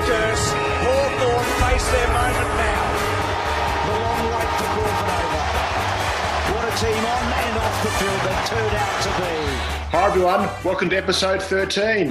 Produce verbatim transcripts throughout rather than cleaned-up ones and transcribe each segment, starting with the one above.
Durst. Hawthorn face their moment now. The long wait for Crawford over. What a team on and off the field that turned out to be. Hi everyone, welcome to episode thirteen.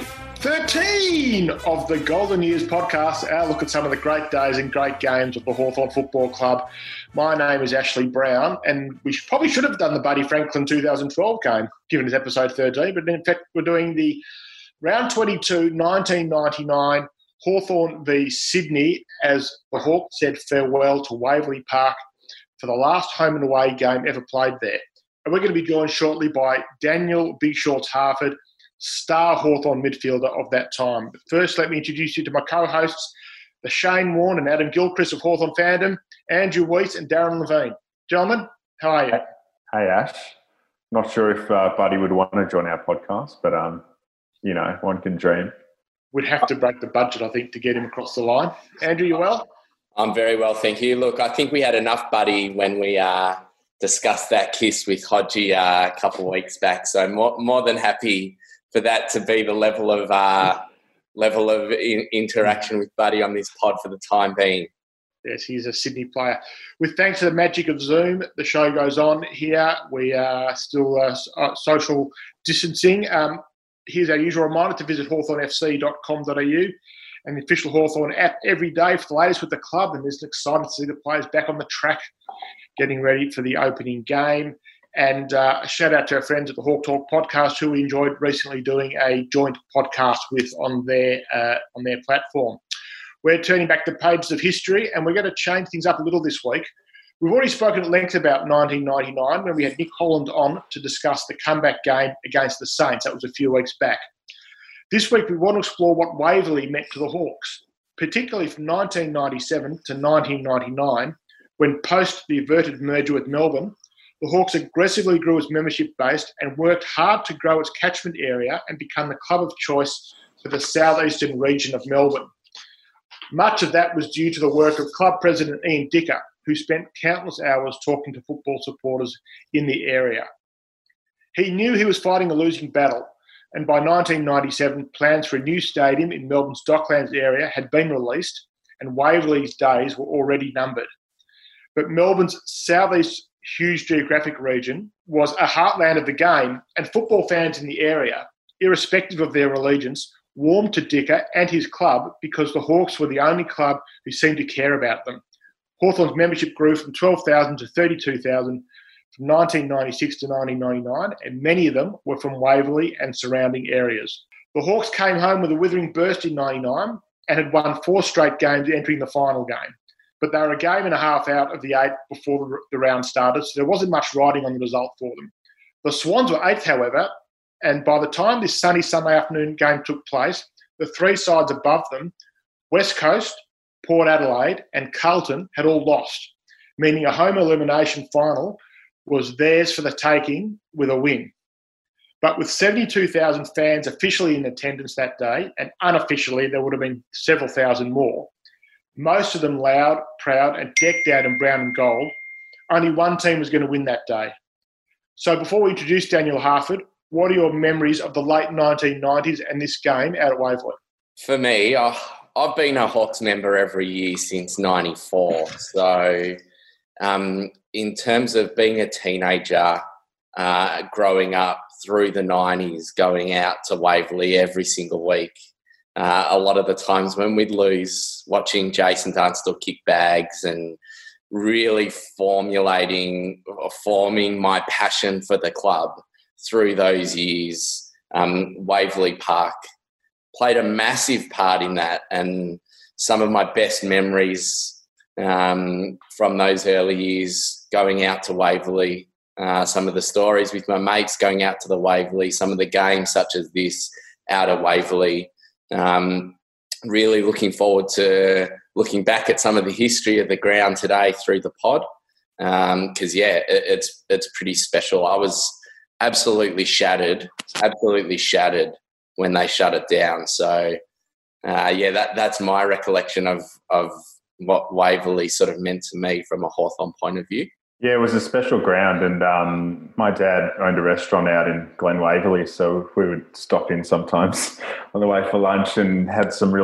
thirteen of the Golden Years podcast, our look at some of the great days and great games of the Hawthorn Football Club. My name is Ashley Brown, and we should, probably should have done the Buddy Franklin two thousand twelve game, given it's episode thirteen, but in fact we're doing the round twenty-two, nineteen ninety-nine, Hawthorn v Sydney, as the Hawks said farewell to Waverley Park for the last home and away game ever played there. And we're going to be joined shortly by Daniel Big Shorts Harford, star Hawthorn midfielder of that time. But first, let me introduce you to my co-hosts, the Shane Warne and Adam Gilchrist of Hawthorn Fandom, Andrew Weiss and Darren Levine. Gentlemen, how are you? Hey, Ash. Not sure if uh, Buddy would want to join our podcast, but, um, you know, one can dream. We'd have to break the budget, I think, to get him across the line. Andrew, you well? I'm very well, thank you. Look, I think we had enough, Buddy, when we uh, discussed that kiss with Hodgie uh, a couple of weeks back. So more, more than happy for that to be the level of uh, level of in- interaction with Buddy on this pod for the time being. Yes, he's a Sydney player. With thanks to the magic of Zoom, the show goes on here. We are still uh, social distancing. Um, here's our usual reminder to visit hawthorn f c dot com dot a u and the official Hawthorn app every day for the latest with the club. And it's exciting to see the players back on the track, getting ready for the opening game. And uh, a shout out to our friends at the Hawk Talk podcast, who we enjoyed recently doing a joint podcast with on their uh, on their platform. We're turning back the pages of history, and we're going to change things up a little this week. We've already spoken at length about nineteen ninety-nine when we had Nick Holland on to discuss the comeback game against the Saints. That was a few weeks back. This week we want to explore what Waverley meant to the Hawks, particularly from nineteen ninety-seven to nineteen ninety-nine, when post the averted merger with Melbourne, the Hawks aggressively grew its membership base and worked hard to grow its catchment area and become the club of choice for the southeastern region of Melbourne. Much of that was due to the work of club president Ian Dicker, who spent countless hours talking to football supporters in the area. He knew he was fighting a losing battle, and by nineteen ninety-seven, plans for a new stadium in Melbourne's Docklands area had been released, and Waverley's days were already numbered. But Melbourne's southeast huge geographic region was a heartland of the game, and football fans in the area, irrespective of their allegiance, warmed to Dicker and his club because the Hawks were the only club who seemed to care about them. Hawthorn's membership grew from twelve thousand to thirty-two thousand from nineteen ninety-six to nineteen ninety-nine, and many of them were from Waverley and surrounding areas. The Hawks came home with a withering burst in ninety-nine and had won four straight games entering the final game. But they were a game and a half out of the eight before the round started, so there wasn't much riding on the result for them. The Swans were eighth, however, and by the time this sunny Sunday afternoon game took place, the three sides above them, West Coast, Port Adelaide and Carlton, had all lost, meaning a home elimination final was theirs for the taking with a win. But with seventy-two thousand fans officially in attendance that day, and unofficially there would have been several thousand more, most of them loud, proud and decked out in brown and gold, only one team was going to win that day. So before we introduce Daniel Harford, what are your memories of the late nineteen nineties and this game out at Waverley? For me, oh, I've been a Hawks member every year since ninety-four. So um, in terms of being a teenager, uh, growing up through the nineties, going out to Waverley every single week, uh, a lot of the times when we'd lose, watching Jason Dunstall kick bags and really formulating or forming my passion for the club through those years. um, Waverley Park played a massive part in that, and some of my best memories um, from those early years going out to Waverley, uh, some of the stories with my mates going out to the Waverley, some of the games such as this out at Waverley. Um, really looking forward to looking back at some of the history of the ground today through the pod, because, um, yeah, it, it's it's pretty special. I was absolutely shattered, absolutely shattered when they shut it down. So, uh, yeah, that that's my recollection of of what Waverley sort of meant to me from a Hawthorn point of view. Yeah, it was a special ground, and um, my dad owned a restaurant out in Glen Waverley, so we would stop in sometimes on the way for lunch and had some really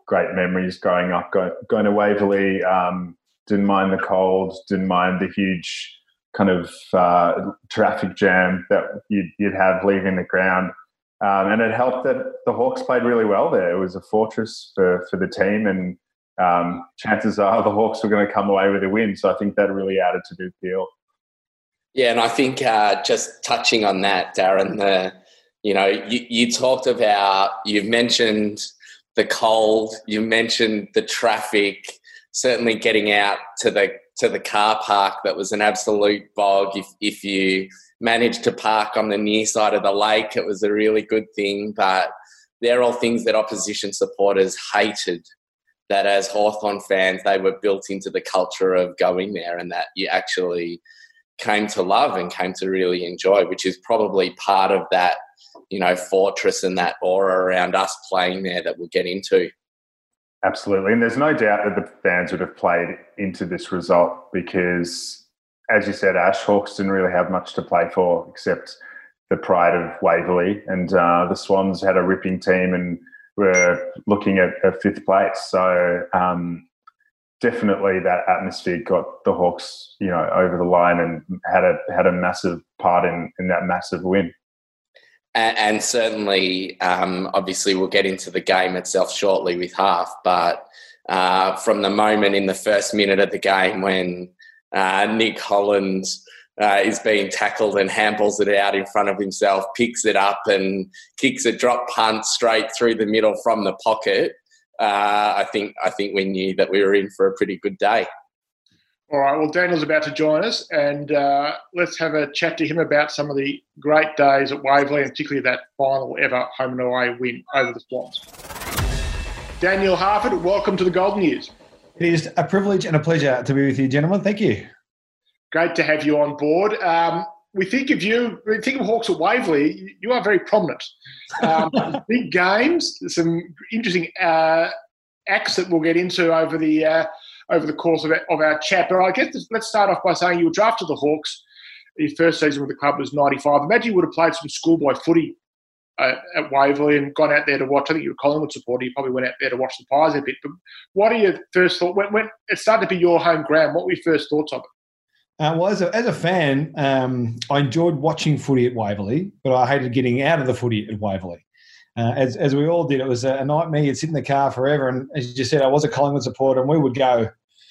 great memories growing up, going, going to Waverley. Um, didn't mind the cold, didn't mind the huge kind of uh, traffic jam that you'd, you'd have leaving the ground. Um, and it helped that the Hawks played really well there. It was a fortress for, for the team, and um, chances are the Hawks were going to come away with a win. So I think that really added to the appeal. Yeah, and I think uh, just touching on that, Darren, the, you know, you, you talked about, you've mentioned the cold, you mentioned the traffic, certainly getting out to the to the car park that was an absolute bog. If if you managed to park on the near side of the lake, it was a really good thing. But they're all things that opposition supporters hated, that as Hawthorn fans, they were built into the culture of going there, and that you actually came to love and came to really enjoy, which is probably part of that, you know, fortress and that aura around us playing there that we'll get into. Absolutely. And there's no doubt that the fans would have played into this result because, as you said, Ash, Hawks didn't really have much to play for except the pride of Waverley. And uh, the Swans had a ripping team and were looking at, at fifth place. So um, definitely that atmosphere got the Hawks, you know, over the line and had a had a massive part in, in that massive win. And certainly, um, obviously, we'll get into the game itself shortly with half. But uh, from the moment in the first minute of the game when uh, Nick Holland uh, is being tackled and handballs it out in front of himself, picks it up and kicks a drop punt straight through the middle from the pocket, uh, I think I think we knew that we were in for a pretty good day. All right, well, Daniel's about to join us, and uh, let's have a chat to him about some of the great days at Waverley, and particularly that final ever home and away win over the Swans. Daniel Harford, welcome to the Golden Years. It is a privilege and a pleasure to be with you, gentlemen. Thank you. Great to have you on board. Um, we think of you, we think of Hawks at Waverley, you are very prominent. Um, big games, some interesting uh, acts that we'll get into over the uh, over the course of our, of our chat. But I guess let's start off by saying you were drafted to the Hawks. Your first season with the club was ninety-five. Imagine you would have played some schoolboy footy uh, at Waverley and gone out there to watch. I think you were a Collingwood supporter. You probably went out there to watch the Pies a bit. But what are your first thoughts? When, when it started to be your home ground, what were your first thoughts of it? Uh, well, as a, as a fan, um, I enjoyed watching footy at Waverley, but I hated getting out of the footy at Waverley. Uh, as as we all did, it was a nightmare. You'd sit in the car forever. And as you said, I was a Collingwood supporter, and we would go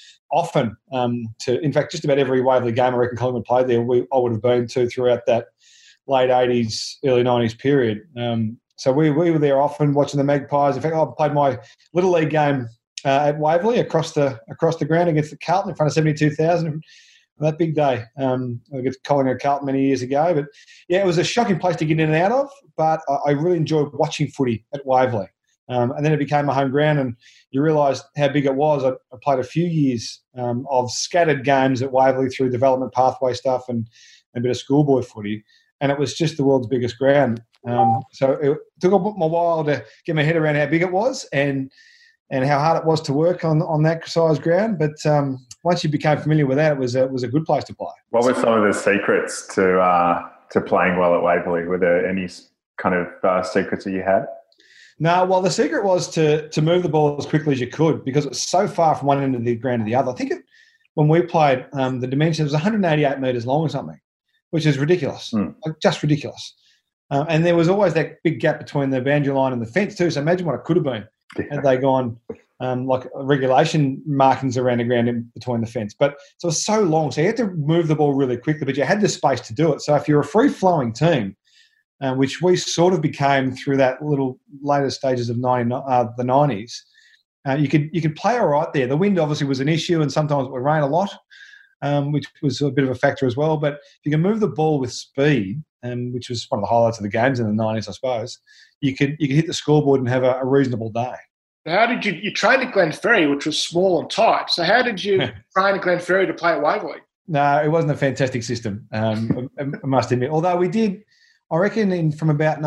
often um, to, in fact, just about every Waverley game I reckon Collingwood played there, we, I would have been to throughout that late eighties, early nineties period. Um, so we, we were there often watching the Magpies. In fact, I played my Little League game uh, at Waverley across the across the ground against the Carlton in front of seventy-two thousand. That big day um, against Collingwood Carlton many years ago. But, yeah, it was a shocking place to get in and out of, but I, I really enjoyed watching footy at Waverley. Um, and then it became my home ground, and you realise how big it was. I, I played a few years um, of scattered games at Waverley through development pathway stuff and, and a bit of schoolboy footy, and it was just the world's biggest ground. Um, so it took a while to get my head around how big it was and and how hard it was to work on, on that size ground. But um, once you became familiar with that, it was a, it was a good place to play. What were some of the secrets to uh, to playing well at Waverley? Were there any kind of uh, secrets that you had? No, well, the secret was to to move the ball as quickly as you could because it was so far from one end of the ground to the other. I think it, when we played, um, the dimension was one hundred eighty-eight metres long or something, which is ridiculous, mm. like just ridiculous. Um, and there was always that big gap between the boundary line and the fence too. So imagine what it could have been yeah. had they gone um, like regulation markings around the ground in between the fence. But so it was so long, so you had to move the ball really quickly, but you had the space to do it. So if you're a free-flowing team, Uh, which we sort of became through that little later stages of ninety, uh, the nineties. Uh, you could you could play all right there. The wind obviously was an issue, and sometimes it would rain a lot, um, which was a bit of a factor as well. But if you can move the ball with speed, um, which was one of the highlights of the games in the nineties, I suppose, you could you could hit the scoreboard and have a, a reasonable day. How did you you train at Glenferrie, which was small and tight? So how did you train at Glenferrie to play at Waverley? No, it wasn't a fantastic system. Um, I, I must admit, although we did. I reckon in from about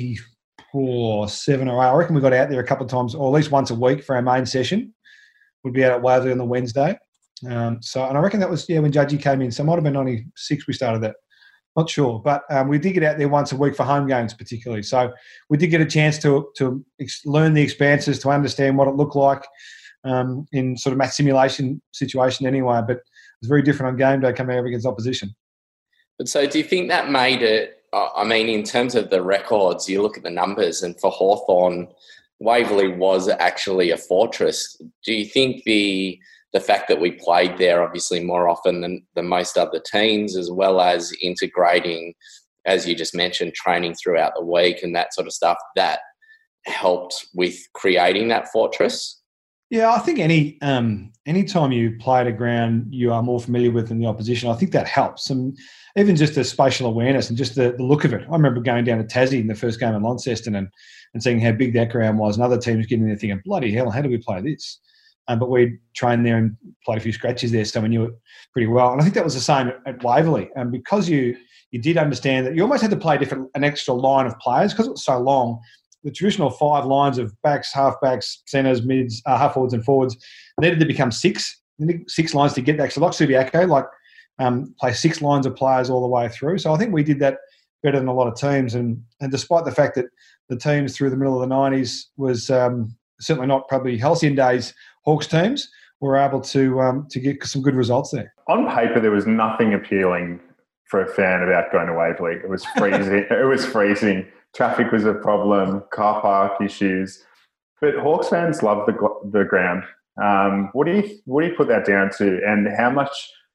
ninety-four, seven or eight, I reckon we got out there a couple of times, or at least once a week for our main session. We'd be out at Waverley on the Wednesday. Um, so, and I reckon that was, yeah, when Judgy came in. So it might have been ninety-six we started that. Not sure, but um, we did get out there once a week for home games, particularly. So we did get a chance to to ex- learn the expanses, to understand what it looked like um, in sort of match simulation situation anyway. But it was very different on game day coming over against opposition. But so do you think that made it, I mean, in terms of the records, you look at the numbers, and for Hawthorn, Waverley was actually a fortress. Do you think the the fact that we played there obviously more often than, than most other teams, as well as integrating, as you just mentioned, training throughout the week and that sort of stuff, that helped with creating that fortress? Yeah, I think any um, any time you play at a ground you are more familiar with than the opposition, I think that helps. And even just the spatial awareness and just the, the look of it. I remember going down to Tassie in the first game in Launceston and, and seeing how big that ground was, and other teams getting there thinking, bloody hell, how do we play this? Um, but we trained there and played a few scratches there, so we knew it pretty well. And I think that was the same at, at Waverley. And because you you did understand that you almost had to play different an extra line of players because it was so long. The traditional five lines of backs, half-backs, centres, mids, uh, half-forwards and forwards needed to become six. Six lines to get that. So like Subiaco, like um, play six lines of players all the way through. So I think we did that better than a lot of teams. And and despite the fact that the teams through the middle of the nineties was um, certainly not probably halcyon days, Hawks teams were able to um, to get some good results there. On paper, there was nothing appealing for a fan about going to Waverley. It was freezing. it was freezing. Traffic was a problem. Car park issues. But Hawks fans love the the ground. Um, what do you what do you put that down to? And how much,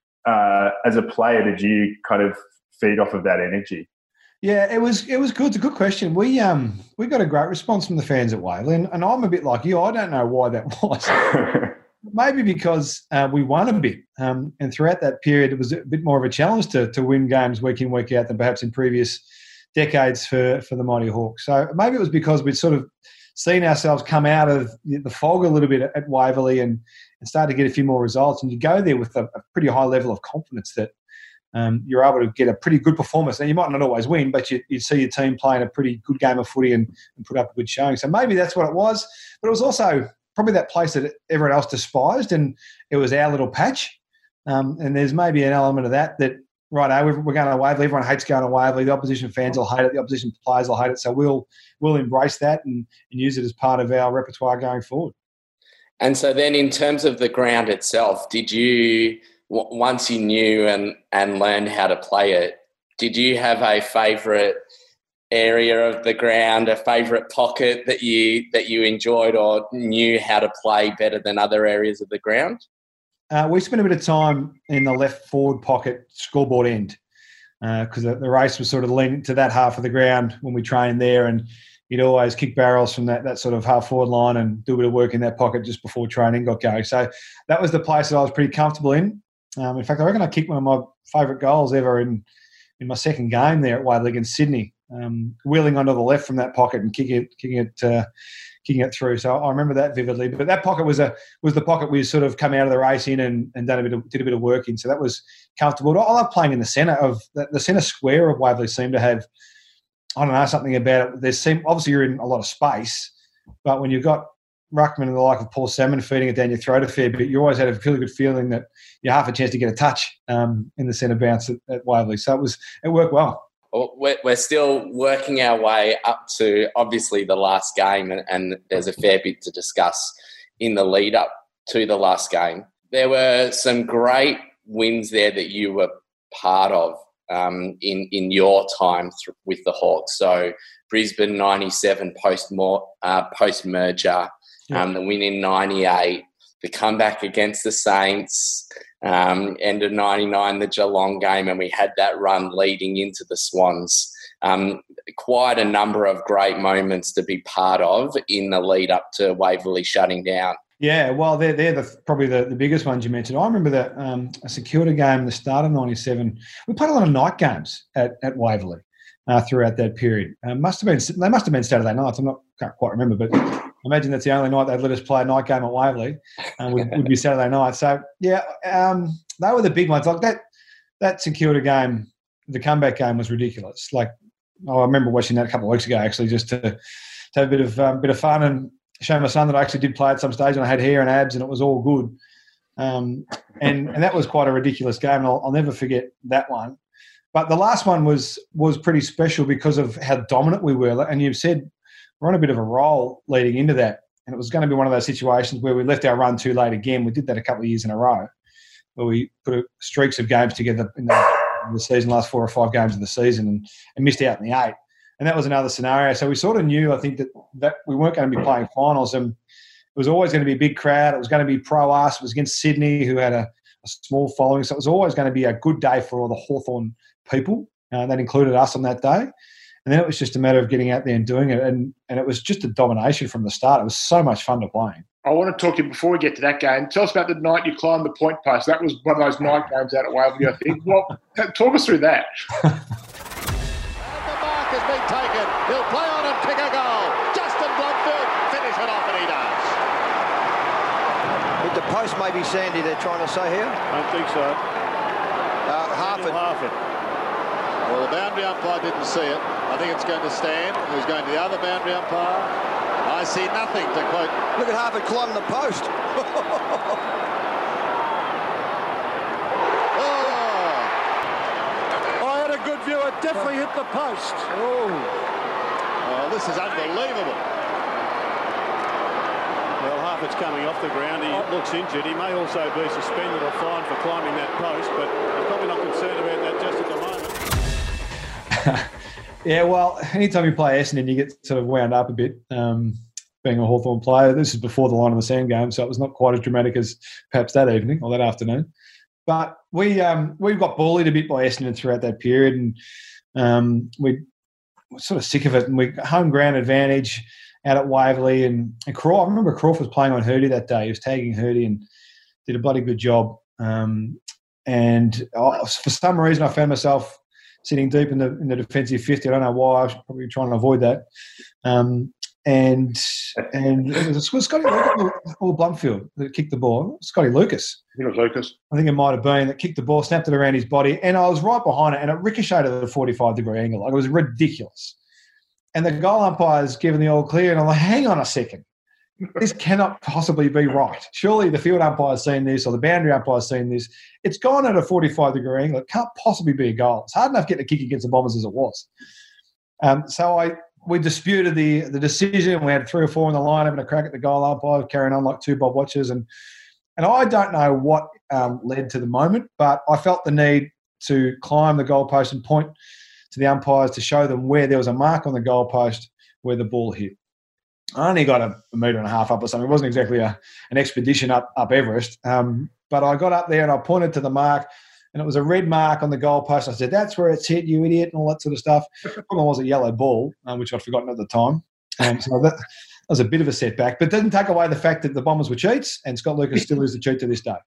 uh, as a player, did you kind of feed off of that energy? Yeah, it was it was good. It's a good question. We um we got a great response from the fans at Waverley, and, and I'm a bit like you. I don't know why that was. Maybe because uh, we won a bit, um, and throughout that period, it was a bit more of a challenge to to win games week in, week out than perhaps in previous decades for for the Mighty Hawks. So maybe it was because we'd sort of seen ourselves come out of the fog a little bit at Waverley and, and start to get a few more results. And you go there with a, a pretty high level of confidence that um, you're able to get a pretty good performance. Now, you might not always win, but you, you see your team playing a pretty good game of footy and, and put up a good showing. So maybe that's what it was. But it was also probably that place that everyone else despised, and it was our little patch. Um, and there's maybe an element of that that, right, we're going to Waverley. Everyone hates going to Waverley. The opposition fans will hate it. The opposition players will hate it. So we'll we'll embrace that and, and use it as part of our repertoire going forward. And so then in terms of the ground itself, did you, once you knew and, and learned how to play it, did you have a favourite area of the ground, a favourite pocket that you that you enjoyed or knew how to play better than other areas of the ground? Uh, we spent a bit of time in the left forward pocket scoreboard end because uh, the, the race was sort of leaning to that half of the ground when we trained there, and you'd always kick barrels from that, that sort of half forward line and do a bit of work in that pocket just before training got going. So that was the place that I was pretty comfortable in. Um, in fact, I reckon I kicked one of my favourite goals ever in, in my second game there at Waverley against Sydney, um, wheeling onto the left from that pocket and kicking it, kicking it uh, kicking it through. So I remember that vividly. But that pocket was a was the pocket we sort of come out of the race in and, and done a bit of, did a bit of work in. So that was comfortable. I love playing in the centre of the, the centre square of Waverley. Seemed to have, I don't know, something about it. There's seem obviously you're in a lot of space, but when you've got ruckman and the like of Paul Salmon feeding it down your throat a fair bit, you always had a really good feeling that you have a chance to get a touch um, in the centre bounce at, at Waverley. So it was it worked well. We're still working our way up to obviously the last game, and, and there's a fair bit to discuss in the lead up to the last game. There were some great wins there that you were part of um, in in your time th- with the Hawks. So Brisbane ninety-seven post uh, post merger, yeah. um, the win in ninety-eight, the comeback against the Saints. Um, end of ninety-nine, the Geelong game, and we had that run leading into the Swans. Um, quite a number of great moments to be part of in the lead up to Waverley shutting down. Yeah, well, they're, they're the, probably the, the biggest ones you mentioned. I remember that um, a Security game at the start of ninety-seven. We played a lot of night games at, at Waverley uh, throughout that period. Uh, must have been They must have been Saturday nights. I'm not can't quite remember, but I imagine that's the only night they'd let us play a night game at Waverley. Uh, would, would be Saturday night. So yeah, um, they were the big ones. Like that, that Security game, the comeback game was ridiculous. Like oh, I remember watching that a couple of weeks ago, actually, just to, to have a bit of um, bit of fun and show my son that I actually did play at some stage, and I had hair and abs, and it was all good. Um, and and that was quite a ridiculous game. And I'll, I'll never forget that one. But the last one was was pretty special because of how dominant we were. And you've said we're on a bit of a roll leading into that. And it was going to be one of those situations where we left our run too late again. We did that a couple of years in a row, where we put streaks of games together in the, in the season, last four or five games of the season, and, and missed out in the eight. And that was another scenario. So we sort of knew, I think, that, that we weren't going to be playing finals. And it was always going to be a big crowd. It was going to be pro us. It was against Sydney, who had a, a small following. So it was always going to be a good day for all the Hawthorn people. Uh, that included us on that day. And then it was just a matter of getting out there and doing it. And, and it was just a domination from the start. It was so much fun to play. I want to talk to you before we get to that game. Tell us about the night you climbed the point post. That was one of those night games out at Waverley, I think. Well, talk us through that. And the mark has been taken. He'll play on and kick a goal. Justin Blomfield, finish it off, and he does. With the post maybe, Sandy, they're trying to say here? I don't think so. Uh, Harford. Harford. Well, the boundary umpire didn't see it. I think it's going to stand. Who's going to the other boundary umpire? I see nothing, to quote. Look at Harford climbing the post. Oh. I had a good view. It definitely hit the post. Oh. Oh, this is unbelievable. Well, Harford's coming off the ground. He looks injured. He may also be suspended or fined for climbing that post, but I'm probably not concerned about that just at the moment. Yeah, well, anytime you play Essendon, you get sort of wound up a bit, um, being a Hawthorn player. This is before the line of the sand game, so it was not quite as dramatic as perhaps that evening or that afternoon. But we um, we got bullied a bit by Essendon throughout that period, and um, we were sort of sick of it. And we home ground advantage out at Waverley, and, and Crawford, I remember Crawford was playing on Hurdy that day. He was tagging Hurdy and did a bloody good job. Um, and I, for some reason, I found myself sitting deep in the in the defensive fifty. I don't know why. I was probably trying to avoid that. Um, and and it was, was Scotty Lucas or Blumfield that kicked the ball. Scotty Lucas. I think it was Lucas. I think it might have been that kicked the ball, snapped it around his body, and I was right behind it, and it ricocheted at a forty-five degree angle. Like, it was ridiculous. And the goal umpire's given the all clear, and I'm like, hang on a second. This cannot possibly be right. Surely the field umpire's seen this, or the boundary umpire's seen this. It's gone at a forty-five degree angle. It can't possibly be a goal. It's hard enough getting a kick against the Bombers as it was. Um, so I we disputed the the decision. We had three or four in the line having a crack at the goal umpire, carrying on like two Bob Watchers. And and I don't know what um, led to the moment, but I felt the need to climb the goalpost and point to the umpires to show them where there was a mark on the goalpost where the ball hit. I only got a, a metre and a half up or something. It wasn't exactly a, an expedition up, up Everest. Um, but I got up there and I pointed to the mark, and it was a red mark on the goalpost. I said, that's where it's hit, you idiot, and all that sort of stuff. The problem was a yellow ball, um, which I'd forgotten at the time. Um, so that, that was a bit of a setback. But it didn't take away the fact that the Bombers were cheats, and Scott Lucas still is the cheat to this day.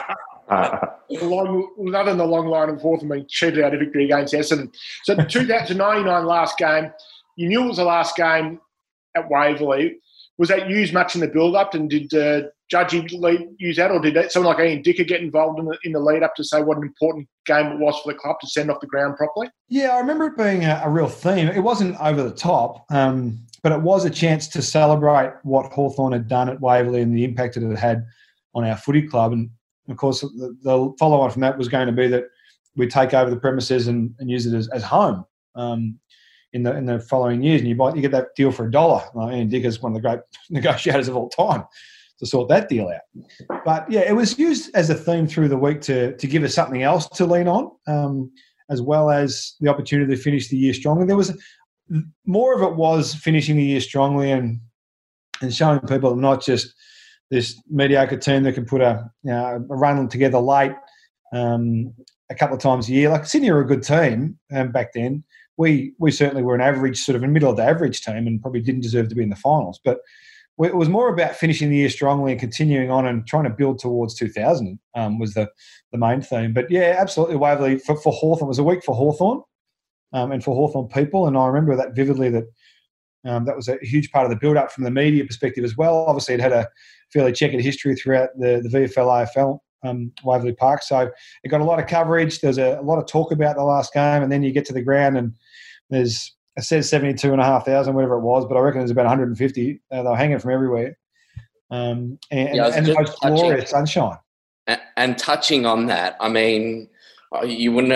long, another in the long line of Hawthorn being cheated out of victory against Essendon. So the two thousand ninety-nine last game, you knew it was the last game at Waverley. Was that used much in the build-up, and did uh, Judgy lead, use that, or did that, someone like Ian Dicker get involved in the, in the lead-up to say what an important game it was for the club to send off the ground properly? Yeah, I remember it being a, a real theme. It wasn't over the top, um, but it was a chance to celebrate what Hawthorn had done at Waverley and the impact that it had on our footy club. And, of course, the, the follow-on from that was going to be that we'd take over the premises and, and use it as, as home. Um In the in the following years, and you buy you get that deal for a dollar. Well, Ian Dicker's one of the great negotiators of all time to sort that deal out. But yeah, it was used as a theme through the week to to give us something else to lean on, um, as well as the opportunity to finish the year strongly. There was more of it was finishing the year strongly and and showing people not just this mediocre team that can put a you know, a run together late um, a couple of times a year. Like Sydney were a good team um, back then. We we certainly were an average, sort of in the middle of the average team, and probably didn't deserve to be in the finals. But we, it was more about finishing the year strongly and continuing on and trying to build towards two thousand um, was the, the main theme. But, yeah, absolutely, Waverley for, for Hawthorn. It was a week for Hawthorn um, and for Hawthorn people, and I remember that vividly, that um, that was a huge part of the build-up from the media perspective as well. Obviously, it had a fairly checkered history throughout the, the V F L, A F L. Um, Waverley Park. So it got a lot of coverage. There's a, a lot of talk about the last game, and then you get to the ground and there's, it says seventy-two and a half thousand, whatever it was, but I reckon there's about one hundred fifty. Uh, they were hanging from everywhere. Um, and yeah, and the most glorious sunshine. And, and touching on that, I mean, you wouldn't have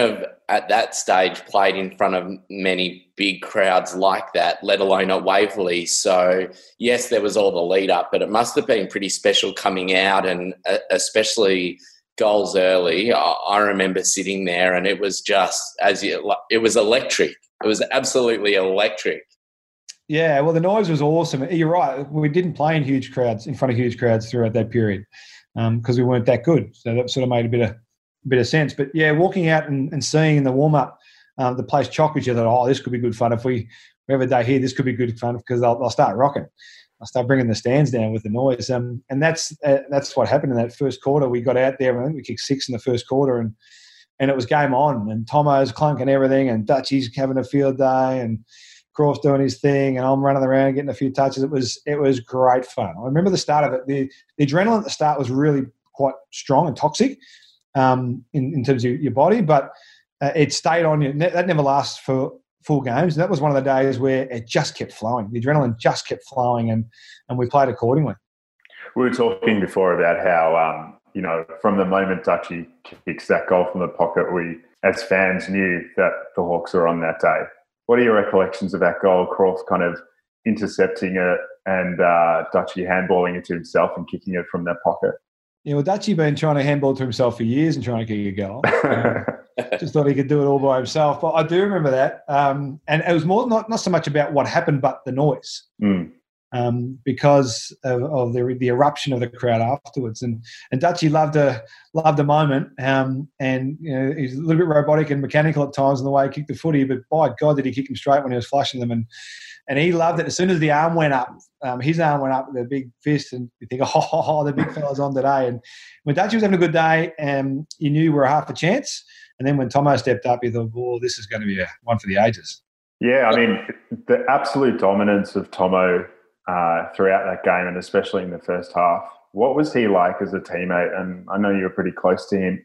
at that stage played in front of many big crowds like that, let alone at Waverley. So, yes, there was all the lead up, but it must have been pretty special coming out, and uh, especially goals early. I, I remember sitting there and it was just, as you, it was electric. It was absolutely electric. Yeah, well, the noise was awesome. You're right. We didn't play in huge crowds, in front of huge crowds throughout that period because um, we weren't that good. So that sort of made a bit of a bit of sense. But, yeah, walking out and, and seeing in the warm-up um, the place chock each other, oh, this could be good fun. If we, we have a day here, this could be good fun because they'll, they'll start rocking. I'll start bringing the stands down with the noise. Um, and that's uh, that's what happened in that first quarter. We got out there, I think we kicked six in the first quarter, and and it was game on. And Tomo's clunking everything, and Dutchy's having a field day, and Cross doing his thing, and I'm running around getting a few touches. It was it was great fun. I remember the start of it. The, the adrenaline at the start was really quite strong and toxic um, in, in terms of your body, but uh, it stayed on you. That never lasts for full games. And that was one of the days where it just kept flowing. The adrenaline just kept flowing, and, and we played accordingly. We were talking before about how, um, you know, from the moment Dutchy kicks that goal from the pocket, we, as fans, knew that the Hawks were on that day. What are your recollections of that goal? Croft kind of intercepting it and uh, Dutchy handballing it to himself and kicking it from that pocket. Yeah, well, Dutchy been trying to handball to himself for years and trying to kick a goal. Um, just thought he could do it all by himself. But I do remember that. Um, and it was more not, not so much about what happened, but the noise. Mm. Um, because of, of the the eruption of the crowd afterwards. And and Dutchy loved a loved a moment. Um, and you know, he's a little bit robotic and mechanical at times in the way he kicked the footy, but by God did he kick him straight when he was flushing them. And and he loved it. As soon as the arm went up, um, his arm went up with a big fist, and you think, oh, oh, oh the big fella's on today. And when Dutchy was having a good day, um, you knew you were half a chance. And then when Tomo stepped up, you thought, oh, this is going to be a one for the ages. Yeah, I mean, the absolute dominance of Tomo Uh, throughout that game, and especially in the first half. What was he like as a teammate? And I know you were pretty close to him.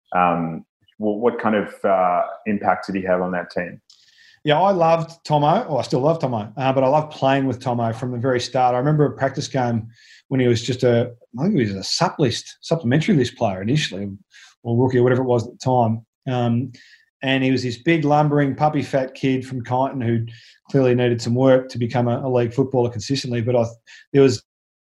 Um, what, what kind of uh, impact did he have on that team? Yeah, I loved Tomo. Well, I still love Tomo, uh, but I loved playing with Tomo from the very start. I remember a practice game when he was just a, I think he was a sup list, supplementary list player initially, or rookie or whatever it was at the time. Um, And he was this big, lumbering, puppy fat kid from Kyneton who clearly needed some work to become a, a league footballer consistently. But I, there was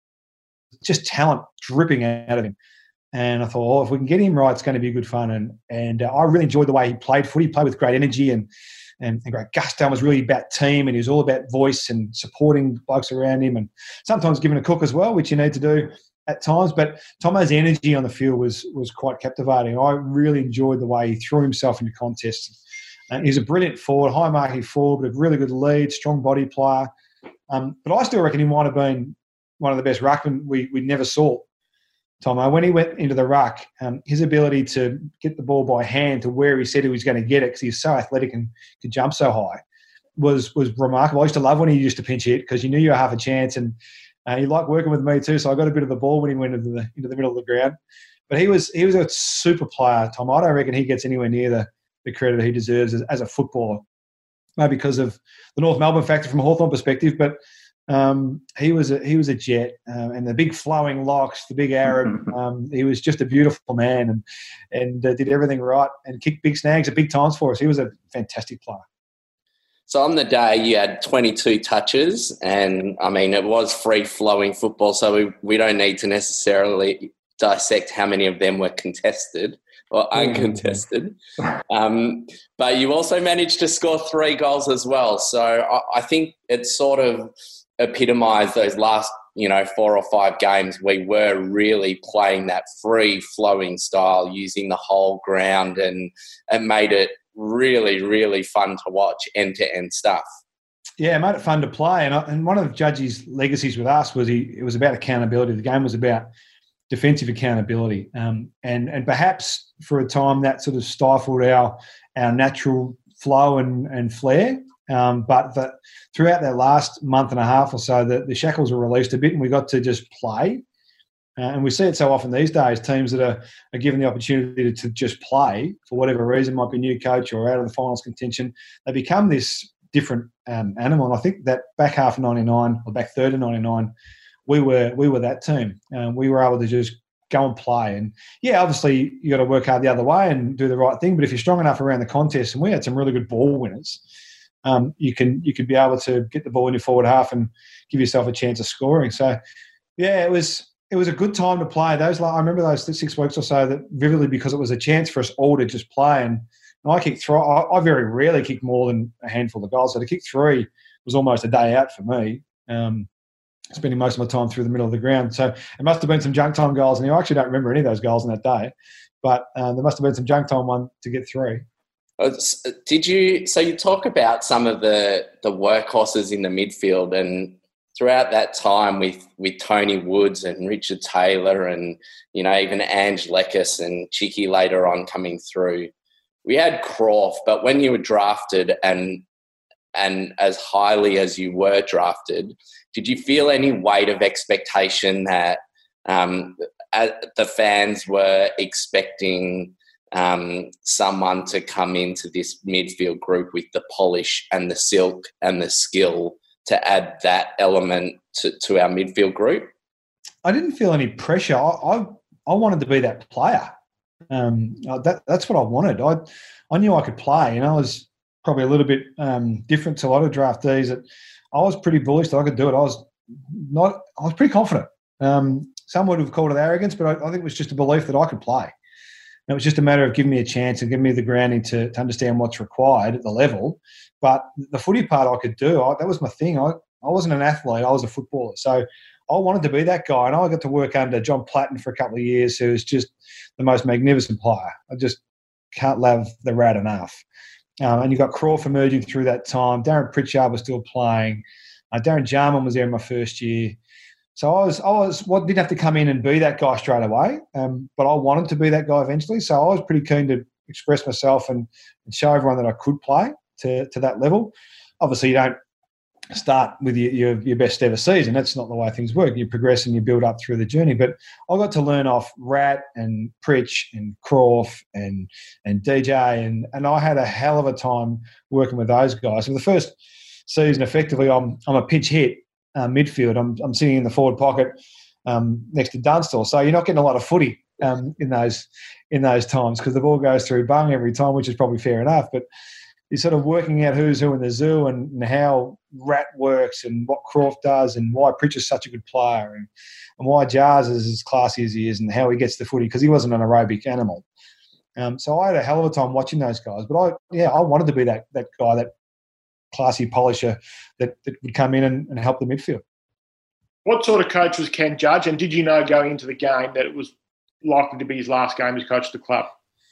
just talent dripping out of him. And I thought, oh, if we can get him right, it's going to be good fun. And and uh, I really enjoyed the way he played footy. He played with great energy and, and, and great gusto. It was really about team, and he was all about voice and supporting blokes around him, and sometimes giving a cook as well, which you need to do at times. But Tomo's energy on the field was was quite captivating. I really enjoyed the way he threw himself into contests. And he's a brilliant forward, high marking forward, with a really good lead, strong body player. Um, but I still reckon he might have been one of the best ruckmen we, we never saw, Tomo. When he went into the ruck, um, his ability to get the ball by hand to where he said he was going to get it, because he's so athletic and could jump so high, was was remarkable. I used to love when he used to pinch hit, because you knew you were half a chance, and uh, he liked working with me too. So I got a bit of the ball when he went into the into the middle of the ground. But he was he was a super player, Tom. I don't reckon he gets anywhere near the, the credit he deserves as, as a footballer. Maybe because of the North Melbourne factor from a Hawthorn perspective, but um, he was a he was a jet, um, and the big flowing locks, the big Arab. Um, he was just a beautiful man, and and uh, did everything right and kicked big snags at big times for us. He was a fantastic player. So on the day, you had twenty-two touches, and, I mean, it was free-flowing football, so we, we don't need to necessarily dissect how many of them were contested or uncontested. Um, but you also managed to score three goals as well. So I, I think it sort of epitomised those last, you know, four or five games. We were really playing that free-flowing style, using the whole ground, and it made it really, really fun to watch, end-to-end stuff. Yeah, it made it fun to play. And, I, and one of Judgy's legacies with us was he it was about accountability. The game was about defensive accountability. Um, and and perhaps for a time that sort of stifled our our natural flow and, and flair. Um, but the, throughout that last month and a half or so, the, the shackles were released a bit, and we got to just play. Uh, and we see it so often these days, teams that are, are given the opportunity to, to just play for whatever reason, might be new coach or out of the finals contention, they become this different um, animal. And I think that back half of ninety-nine or back third of ninety-nine, we were we were that team. Um, we were able to just go and play. And, yeah, obviously you got to work hard the other way and do the right thing. But if you're strong enough around the contest, and we had some really good ball winners, um, you can you could be able to get the ball in your forward half and give yourself a chance of scoring. So, yeah, it was it was a good time to play. Those I remember those six weeks or so that vividly because it was a chance for us all to just play. And, and I kicked three. I, I very rarely kicked more than a handful of goals. So to kick three was almost a day out for me. Um, spending most of my time through the middle of the ground. So it must have been some junk time goals. And I actually don't remember any of those goals on that day. But um, there must have been some junk time one to get three. Did you, so you talk about some of the, the workhorses in the midfield, and throughout that time with, with Tony Woods and Richard Taylor and, you know, even Ange Lekis and Chicky later on coming through, we had Croft, but when you were drafted and and as highly as you were drafted, did you feel any weight of expectation that um, the fans were expecting um, someone to come into this midfield group with the polish and the silk and the skill to add that element to, to our midfield group? I didn't feel any pressure. I I, I wanted to be that player. Um, that that's what I wanted. I I knew I could play, and I was probably a little bit um, different to a lot of draftees. That I was pretty bullish that I could do it. I was not. I was pretty confident. Um, some would have called it arrogance, but I, I think it was just a belief that I could play. And it was just a matter of giving me a chance and giving me the grounding to, to understand what's required at the level. But the footy part I could do. I, that was my thing. I, I wasn't an athlete. I was a footballer. So I wanted to be that guy. And I got to work under John Platten for a couple of years, who was just the most magnificent player. I just can't love the rat enough. Um, and you've got Croft emerging through that time. Darren Pritchard was still playing. Uh, Darren Jarman was there in my first year. So I was, I was, well, didn't have to come in and be that guy straight away, um, but I wanted to be that guy eventually. So I was pretty keen to express myself and, and show everyone that I could play to, to that level. Obviously, you don't start with your, your, your best ever season. That's not the way things work. You progress and you build up through the journey. But I got to learn off Rat and Pritch and Croft and and D J, and and I had a hell of a time working with those guys. For the first season, effectively, I'm I'm a pinch hit uh, midfield. I'm I'm sitting in the forward pocket um, next to Dunstall, so you're not getting a lot of footy um, in those in those times because the ball goes through bung every time, which is probably fair enough. But you're sort of working out who's who in the zoo and, and how Rat works and what Croft does and why Pritch is such a good player and, and why Jars is as classy as he is and how he gets the footy because he wasn't an aerobic animal. Um, so I had a hell of a time watching those guys. But, I yeah, I wanted to be that that guy, that classy polisher that, that would come in and, and help the midfield. What sort of coach was Ken Judge? And did you know going into the game that it was likely to be his last game as coach of the club?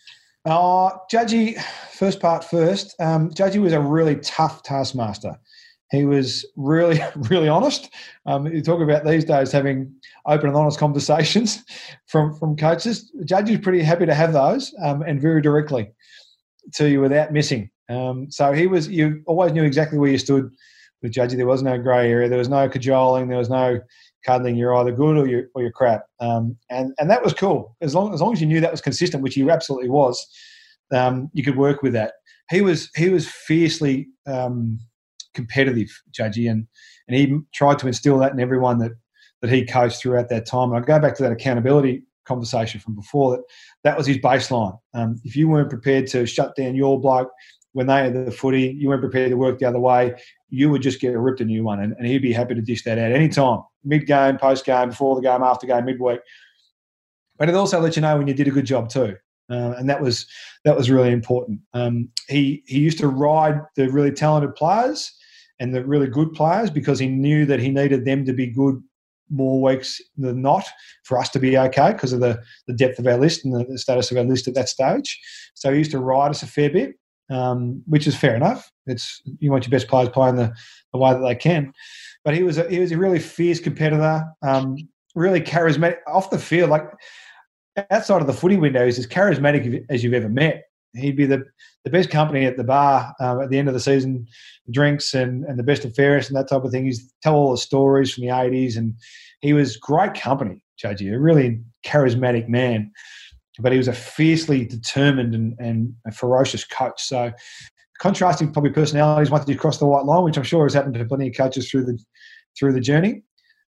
Uh, Judgy, first part first, um, Judgy was a really tough taskmaster. He was really, really honest. Um, you talk about these days having open and honest conversations from, from coaches. Judgy was pretty happy to have those um, and very directly to you without missing. Um, so he was, you always knew exactly where you stood with Judgy. There was no grey area. There was no cajoling. There was no cuddling. You're either good or you're, or you're crap. Um, and, and that was cool. As long, as long as you knew that was consistent, which he absolutely was, um, you could work with that. He was he was fiercely um, competitive, Judgy, and, and he tried to instill that in everyone that, that he coached throughout that time. And I go back to that accountability conversation from before, that that was his baseline. Um, if you weren't prepared to shut down your bloke when they had the footy, you weren't prepared to work the other way, you would just get ripped a new one. And, and he'd be happy to dish that out any time, mid-game, post-game, before the game, after game, midweek. But it also let you know when you did a good job too. Uh, and that was that was really important. Um, he he used to ride the really talented players and the really good players because he knew that he needed them to be good more weeks than not for us to be okay because of the, the depth of our list and the, the status of our list at that stage. So he used to ride us a fair bit, um, which is fair enough. It's you want your best players playing the, the way that they can. But he was a, he was a really fierce competitor, um, really charismatic off the field. Like outside of the footy window, he's as charismatic as you've ever met. He'd be the, the best company at the bar um, at the end of the season, drinks and, and the best and fairest and that type of thing. He'd tell all the stories from the eighties, and he was great company, Judgy, a really charismatic man. But he was a fiercely determined and, and a ferocious coach. So contrasting probably personalities once you cross the white line, which I'm sure has happened to plenty of coaches through the through the journey.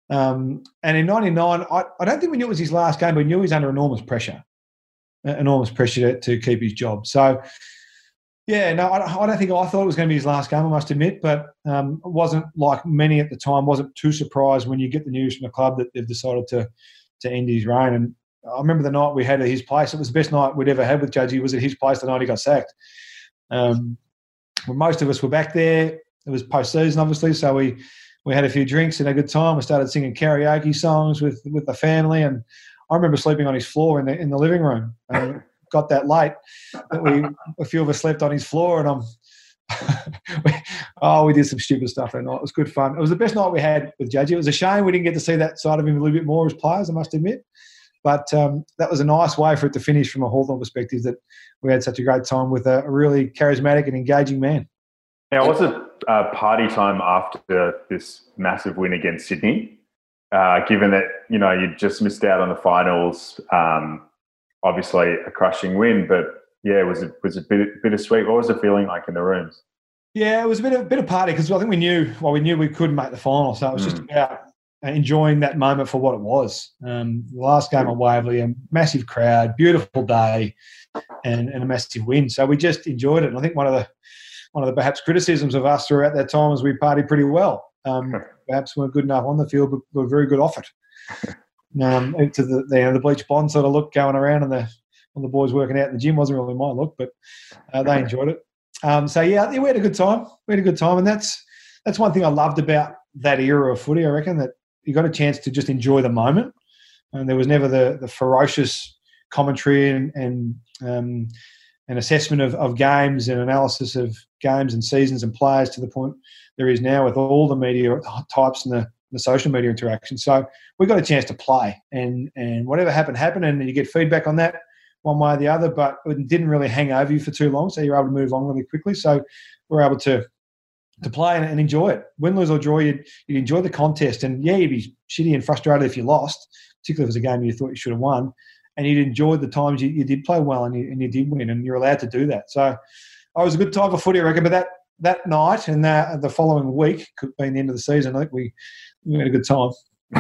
Um, and in ninety-nine, I, I don't think we knew it was his last game, but we knew he was under enormous pressure, enormous pressure to, to keep his job. So, yeah, no, I, I don't think I thought it was going to be his last game, I must admit, but um, it wasn't like many at the time, wasn't too surprised when you get the news from the club that they've decided to to end his reign. And I remember the night we had at his place. It was the best night we'd ever had with Judgy. It was at his place the night he got sacked. Um, well, most of us were back there. It was post-season, obviously, so we, we had a few drinks and a good time. We started singing karaoke songs with, with the family, and I remember sleeping on his floor in the in the living room. And got that late that we a few of us slept on his floor, and I'm oh, we did some stupid stuff that night. It was good fun. It was the best night we had with Judgy. It was a shame we didn't get to see that side of him a little bit more as players, I must admit. But um, that was a nice way for it to finish from a Hawthorn perspective, that we had such a great time with a, a really charismatic and engaging man. Now, was it uh, party time after this massive win against Sydney, uh, given that, you know, you just missed out on the finals, um, obviously a crushing win, but yeah, was it was it bit, bittersweet? What was the feeling like in the rooms? Yeah, it was a bit of a bit of party because I think we knew well we knew we couldn't make the final, so it was mm. just about enjoying that moment for what it was. Um, the last game at Waverley, a massive crowd, beautiful day, and, and a massive win. So we just enjoyed it. And I think one of the one of the perhaps criticisms of us throughout that time was we partied pretty well. Um, perhaps weren't good enough on the field, but we were very good off it. Um, to the you know, the bleach bond sort of look going around, and the when the boys working out in the gym wasn't really my look, but uh, they enjoyed it. Um, so yeah, we had a good time. We had a good time, and that's that's one thing I loved about that era of footy. I reckon that you got a chance to just enjoy the moment, and there was never the the ferocious commentary and and um, an assessment of, of games and analysis of games and seasons and players to the point there is now with all the media types and the, the social media interaction. So we got a chance to play, and and whatever happened happened, and you get feedback on that one way or the other, but it didn't really hang over you for too long, so you're able to move on really quickly. So we're able to to play and, and enjoy it. Win, lose or draw, you'd, you'd enjoy the contest, and yeah, you'd be shitty and frustrated if you lost, particularly if it was a game you thought you should have won, and you'd enjoy the times you, you did play well and you, and you did win, and you're allowed to do that. So it was a good time for footy, I reckon, but that, that night and that, the following week could be the end of the season. I think we, we had a good time.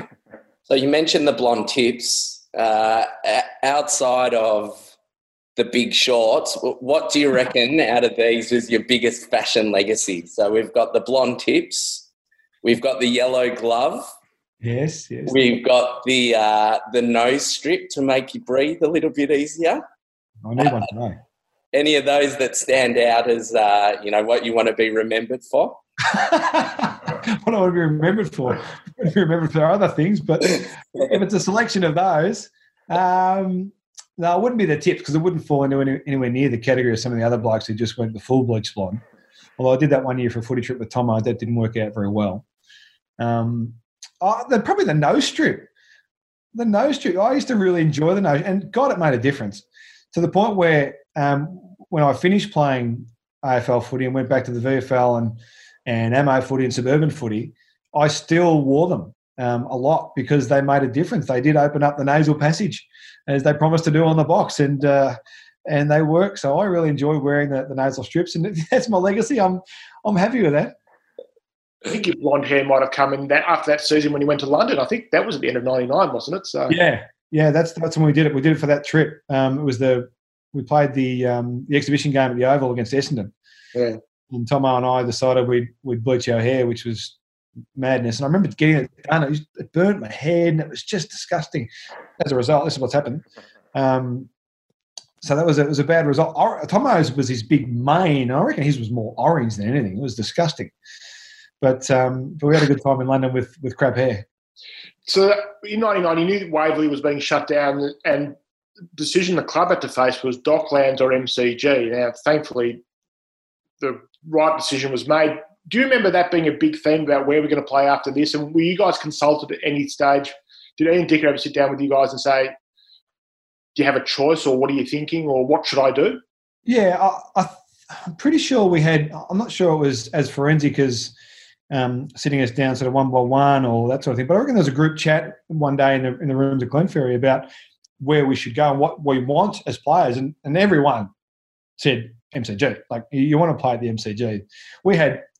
So you mentioned the blonde tips. Uh, outside of the big shorts, what do you reckon out of these is your biggest fashion legacy? So we've got the blonde tips, we've got the yellow glove, yes, yes, we've got the uh, the nose strip to make you breathe a little bit easier. I need one today. Any of those that stand out as uh, you know what you want to be remembered for? What I want to be remembered for? I want to be remembered for other things, but if it's a selection of those, um, no, it wouldn't be the tips because it wouldn't fall into any, anywhere near the category of some of the other blokes who just went the full bleach blonde. Although I did that one year for a footy trip with Tomo, that didn't work out very well. Um, oh, the, probably the nose strip. The nose strip. I used to really enjoy the nose, and God, it made a difference to the point where um, when I finished playing A F L footy and went back to the V F L and and M O footy and suburban footy, I still wore them um, a lot because they made a difference. They did open up the nasal passage as they promised to do on the box, and uh, and they work. So I really enjoy wearing the, the nasal strips, and that's my legacy. I'm I'm happy with that. I think your blonde hair might have come in that after that season when you went to London. I think that was at the end of ninety-nine, wasn't it? So yeah, yeah, that's that's when we did it. We did it for that trip. Um, it was the we played the um, the exhibition game at the Oval against Essendon. Yeah. And Tomo and I decided we'd, we'd bleach our hair, which was madness. And I remember getting it done. It, was, it burnt my head, and it was just disgusting. As a result, this is what's happened. Um, so that was a, it was a bad result. Or, Tomo's was his big mane. I reckon his was more orange than anything. It was disgusting. But um, but we had a good time in London with, with crap hair. So in ninety-nine, you knew that Waverley was being shut down, and the decision the club had to face was Docklands or M C G. Now, thankfully, the right decision was made. Do you remember that being a big theme about where we're going to play after this? And were you guys consulted at any stage? Did Ian Dicker ever sit down with you guys and say, do you have a choice, or what are you thinking, or what should I do? Yeah, I, I, I'm pretty sure we had, I'm not sure it was as forensic as um, sitting us down sort of one by one or that sort of thing, but I reckon there was a group chat one day in the, in the rooms at Glenferrie about where we should go and what we want as players, and, and everyone said M C G. Like, you want to play at the M C G. We had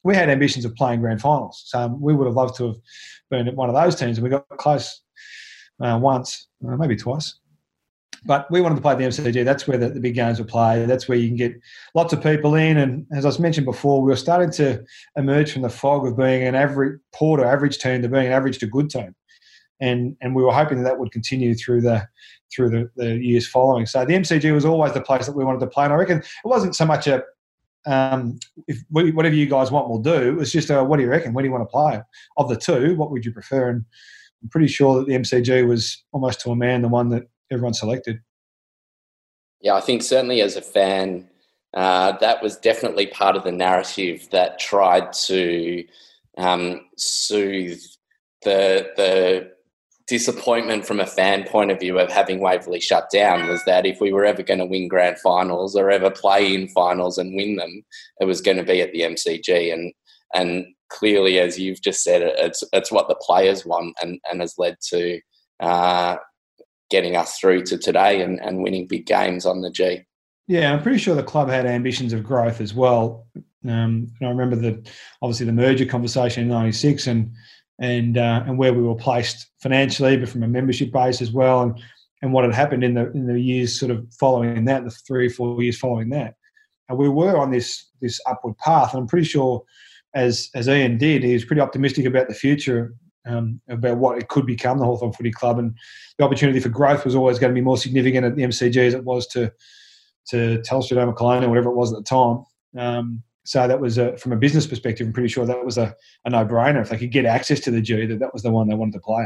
we had ambitions of playing grand finals. So um, we would have loved to have been at one of those teams, and we got close uh, once, uh, maybe twice. But we wanted to play the M C G. That's where the, the big games were played. That's where you can get lots of people in. And as I mentioned before, we were starting to emerge from the fog of being an average poor to average team to being an average to good team. And and we were hoping that that would continue through the through the, the years following. So the M C G was always the place that we wanted to play. And I reckon it wasn't so much a um, if we, whatever you guys want, we'll do. It was just a, what do you reckon? Where do you want to play? Of the two, what would you prefer? And I'm pretty sure that the M C G was almost to a man the one that everyone selected. Yeah, I think certainly as a fan, uh, that was definitely part of the narrative that tried to um, soothe the the disappointment from a fan point of view of having Waverley shut down, was that if we were ever going to win grand finals or ever play in finals and win them, it was going to be at the M C G. And and clearly, as you've just said, it's it's what the players want, and, and has led to uh, getting us through to today and, and winning big games on the G. Yeah, I'm pretty sure the club had ambitions of growth as well. Um, and I remember the obviously the merger conversation in ninety-six and and uh, and where we were placed financially, but from a membership base as well, and and what had happened in the in the years sort of following that, the three or four years following that. And we were on this this upward path. And I'm pretty sure, as as Ian did, he was pretty optimistic about the future, um, about what it could become, the Hawthorn Footy Club, and the opportunity for growth was always going to be more significant at the M C G as it was to to Telstra, Doma Colonial, or whatever it was at the time. Um, so that was, a, from a business perspective, I'm pretty sure that was a, a no-brainer. If they could get access to the G, that that was the one they wanted to play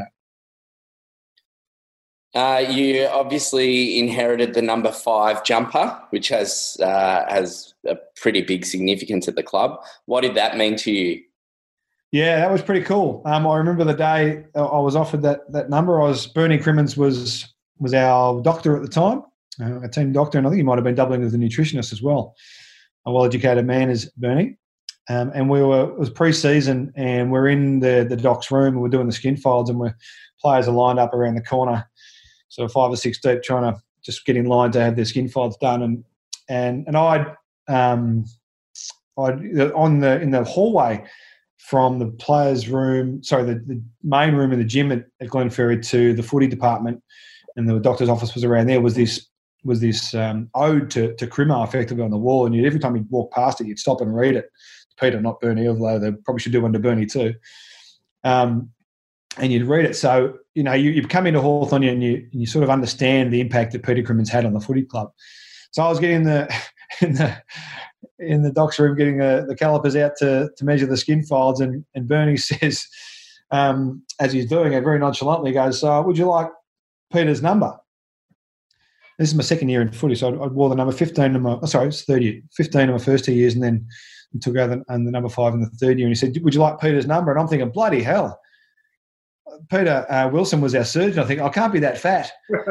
at. Uh, you obviously inherited the number five jumper, which has uh, has a pretty big significance at the club. What did that mean to you? Yeah, that was pretty cool. Um, I remember the day I was offered that that number. I was Bernie Crimmins was was our doctor at the time, uh, a team doctor, and I think he might have been doubling as a nutritionist as well. A well-educated man is Bernie. Um, and we were, it was pre-season, and we're in the, the doc's room, and we're doing the skin folds, and we're, players are lined up around the corner, so five or six deep, trying to just get in line to have their skin folds done. And and and I'd, um, I'd on the in the hallway from the players' room, sorry, the, the main room in the gym at, at Glenferrie to the footy department, and the doctor's office was around there, was this was this um, ode to, to Crimmo effectively on the wall. And you'd, every time you'd walk past it, you'd stop and read it. Peter, not Bernie, although they probably should do one to Bernie too. Um, and you'd read it. So, you know, you, you come into Hawthorn and you, and you sort of understand the impact that Peter Crimmins had on the footy club. So I was getting the in the in the doc's room, getting the, the calipers out to, to measure the skin folds, and, and Bernie says, um, as he's doing it very nonchalantly, he goes, so would you like Peter's number? This is my second year in footy, so I wore the number fifteen. In my, oh, sorry, it's third year. fifteen in my first two years, and then took over the, and the number five in the third year. And he said, would you like Peter's number? And I'm thinking, bloody hell. Peter uh, Wilson was our surgeon. I think, I can't be that fat.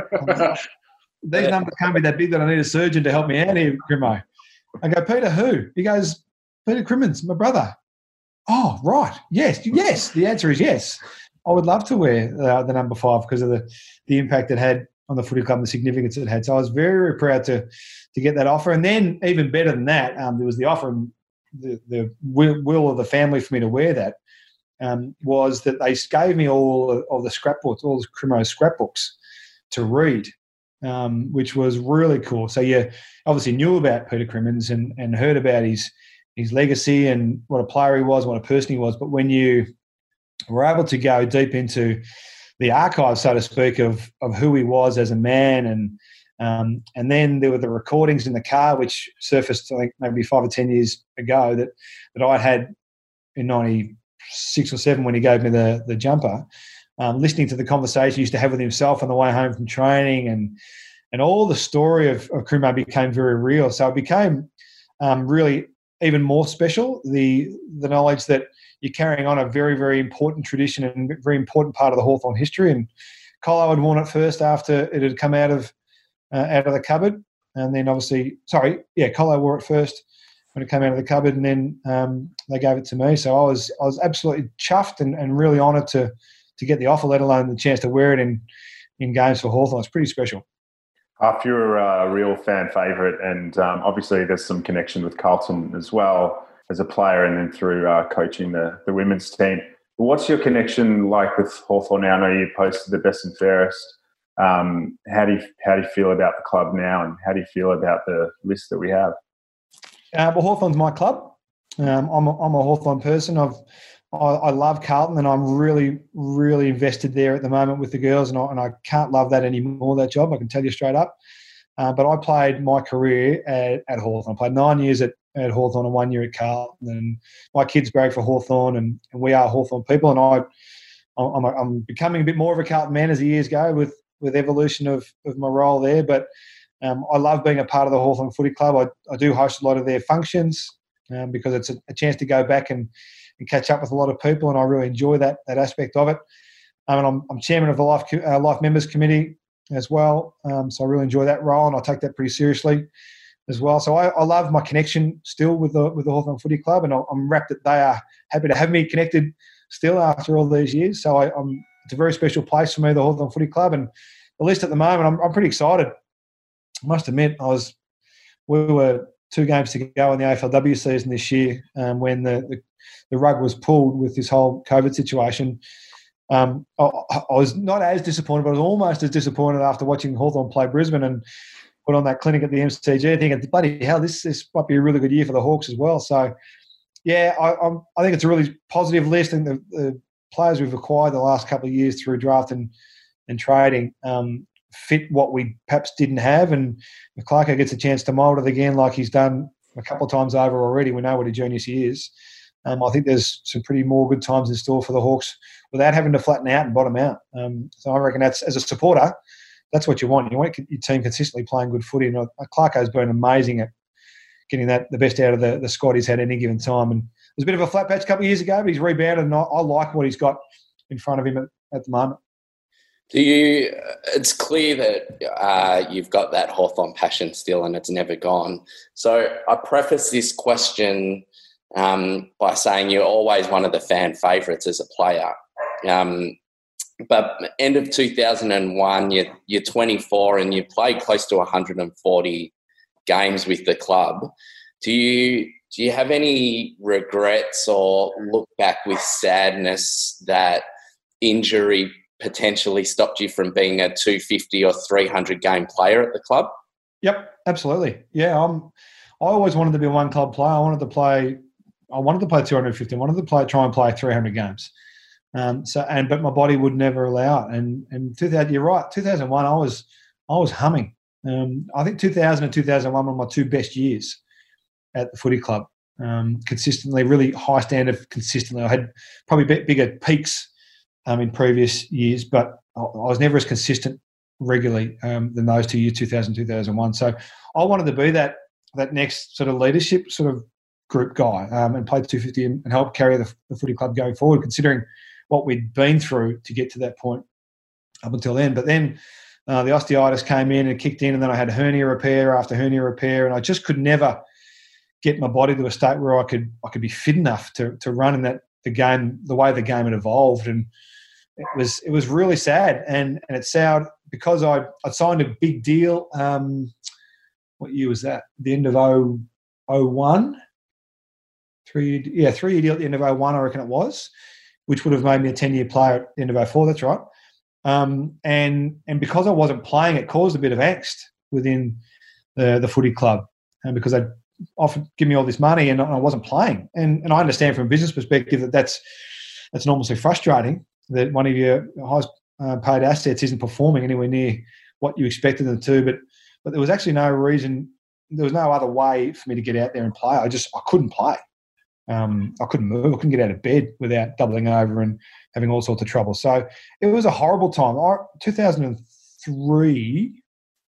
These numbers can't be that big that I need a surgeon to help me out here, Crimmo. I go, Peter who? He goes, Peter Crimmins, my brother. Oh, right. Yes, yes. The answer is yes. I would love to wear uh, the number five because of the, the impact it had on the footy club and the significance it had. So I was very, very proud to to get that offer. And then even better than that, um, there was the offer, and the, the will of the family for me to wear that, um, was that they gave me all of, of the scrapbooks, all the Crimmo scrapbooks to read, um, which was really cool. So you obviously knew about Peter Crimmins and, and heard about his his legacy and what a player he was, what a person he was. But when you were able to go deep into the archive, so to speak, of of who he was as a man, and um, and then there were the recordings in the car, which surfaced, I think, maybe five or ten years ago, that that I had in ninety-six or seven when he gave me the the jumper. Um, listening to the conversation he used to have with himself on the way home from training, and and all the story of, of Crimmo became very real. So it became um, really even more special, the the knowledge that you're carrying on a very, very important tradition and very important part of the Hawthorn history. And Colo had worn it first after it had come out of uh, out of the cupboard. And then obviously, sorry, yeah, Colo wore it first when it came out of the cupboard, and then um, they gave it to me. So I was I was absolutely chuffed and, and really honoured to to get the offer, let alone the chance to wear it in, in games for Hawthorn. It's pretty special. After you're a real fan favourite, and um, obviously there's some connection with Carlton as well, as a player and then through uh, coaching the, the women's team. What's your connection like with Hawthorn now? I know you posted the best and fairest. Um, how do you how do you feel about the club now, and how do you feel about the list that we have? Uh, well, Hawthorn's my club. Um, I'm a, I'm a Hawthorn person. I've I, I love Carlton, and I'm really really invested there at the moment with the girls, and I, and I can't love that anymore. That job, I can tell you straight up. Uh, but I played my career at, at Hawthorn. I played nine years at, at Hawthorn and one year at Carlton. And my kids break for Hawthorn, and, and we are Hawthorn people. And I, I'm, I'm becoming a bit more of a Carlton man as the years go with, with evolution of, of my role there. But um, I love being a part of the Hawthorn Footy Club. I, I do host a lot of their functions um, because it's a, a chance to go back and, and catch up with a lot of people, and I really enjoy that that aspect of it. Um, and I'm, I'm chairman of the Life, uh, Life Members Committee as well. Um, so I really enjoy that role, and I take that pretty seriously as well. So I, I love my connection still with the with the Hawthorn Footy Club, and I'm rapt that they are happy to have me connected still after all these years. So I, I'm, it's a very special place for me, the Hawthorn Footy Club, and the list at the moment, I'm, I'm pretty excited. I must admit, I was we were two games to go in the A F L W season this year um, when the, the the rug was pulled with this whole COVID situation. Um, I, I was not as disappointed, but I was almost as disappointed after watching Hawthorn play Brisbane and put on that clinic at the M C G, thinking, bloody hell, this this might be a really good year for the Hawks as well. So, yeah, I, I'm, I think it's a really positive list, and the, the players we've acquired the last couple of years through draft and, and trading um, fit what we perhaps didn't have. And if Clarko gets a chance to mould it again like he's done a couple of times over already, we know what a genius he is. Um, I think there's some pretty more good times in store for the Hawks without having to flatten out and bottom out. Um, so I reckon that's, as a supporter, that's what you want. You want your team consistently playing good footy. And Clarko's been amazing at getting that the best out of the, the squad he's had at any given time. And it was a bit of a flat patch a couple of years ago, but he's rebounded, and I, I like what he's got in front of him at, at the moment. Do you? It's clear that uh, you've got that Hawthorn passion still, and it's never gone. So I preface this question um, by saying you're always one of the fan favourites as a player. Um, but end of two thousand one, you're, you're twenty-four and you played close to one hundred forty games with the club. Do you do you have any regrets or look back with sadness that injury potentially stopped you from being a two fifty or three hundred game player at the club? Yep, absolutely. Yeah, I'm. I always wanted to be a one club player. I wanted to play. I wanted to play two hundred fifty. I wanted to play, try and play three hundred games. Um, so and but my body would never allow it. And and two thousand, you're right. two thousand one, I was I was humming. Um, I think two thousand and two thousand one were my two best years at the footy club. Um, consistently, really high standard. Consistently, I had probably bit bigger peaks um, in previous years, but I, I was never as consistent regularly um, than those two years, two thousand, two thousand one. So I wanted to be that that next sort of leadership sort of group guy um, and play two fifty and, and help carry the, the footy club going forward, considering what we'd been through to get to that point up until then. But then uh, the osteitis came in and kicked in, and then I had hernia repair after hernia repair, and I just could never get my body to a state where I could I could be fit enough to to run in that the game the way the game had evolved. And it was it was really sad, and and it soured because I I signed a big deal. Um, what year was that? The end of oh one Three yeah three year deal at the end of oh one, I reckon it was, which would have made me a ten year player at the end of oh four. That's right. Um, and and because I wasn't playing, it caused a bit of angst within the the footy club, and because they often give me all this money and I wasn't playing. And and I understand from a business perspective that that's that's enormously frustrating that one of your highest uh, paid assets isn't performing anywhere near what you expected them to. But but there was actually no reason, there was no other way for me to get out there and play. I just I couldn't play. Um, I couldn't move. I couldn't get out of bed without doubling over and having all sorts of trouble. So it was a horrible time. I, two thousand three,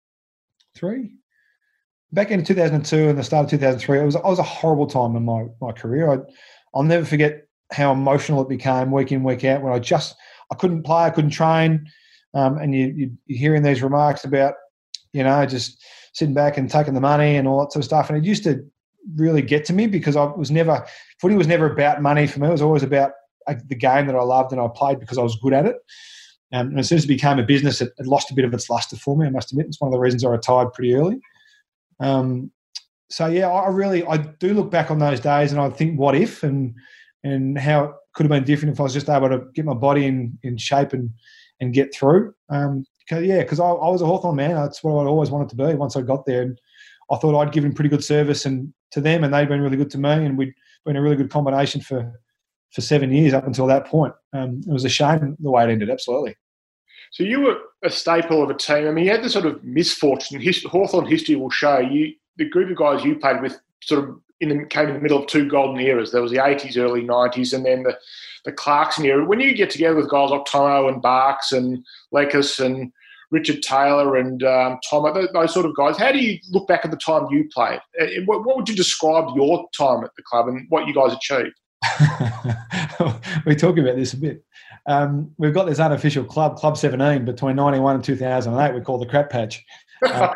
three, back in two thousand two and the start of two thousand three, it was, it was a horrible time in my, my career. I, I'll never forget how emotional it became week in, week out when I just, I couldn't play, I couldn't train. Um, and you, you, you're hearing these remarks about, you know, just sitting back and taking the money and all that sort of stuff. And it used to really get to me because I was never, footy was never about money for me. It was always about the game that I loved and I played because I was good at it. Um, and as soon as it became a business, it, it lost a bit of its luster for me, I must admit. It's one of the reasons I retired pretty early. Um, so yeah, I really I do look back on those days and I think what if and and how it could have been different if I was just able to get my body in, in shape and and get through. Um, cause, yeah, because I, I was a Hawthorn man. That's what I always wanted to be. Once I got there, and I thought I'd given pretty good service and to them, and they'd been really good to me, and we'd been a really good combination for for seven years up until that point. Um, it was a shame the way it ended. Absolutely. So you were a staple of a team. I mean, you had the sort of misfortune. His, Hawthorn history will show you the group of guys you played with sort of in the, came in the middle of two golden eras. There was the eighties, early nineties, and then the, the Clarkson era. When you get together with guys like Tomo and Barks and Lekis and Richard Taylor and um, Tomo, those, those sort of guys, how do you look back at the time you played? And what, what would you describe your time at the club and what you guys achieved? We talk about this a bit. Um, we've got this unofficial club, Club seventeen, between ninety-one and two thousand eight. We call the Crap Patch. Uh,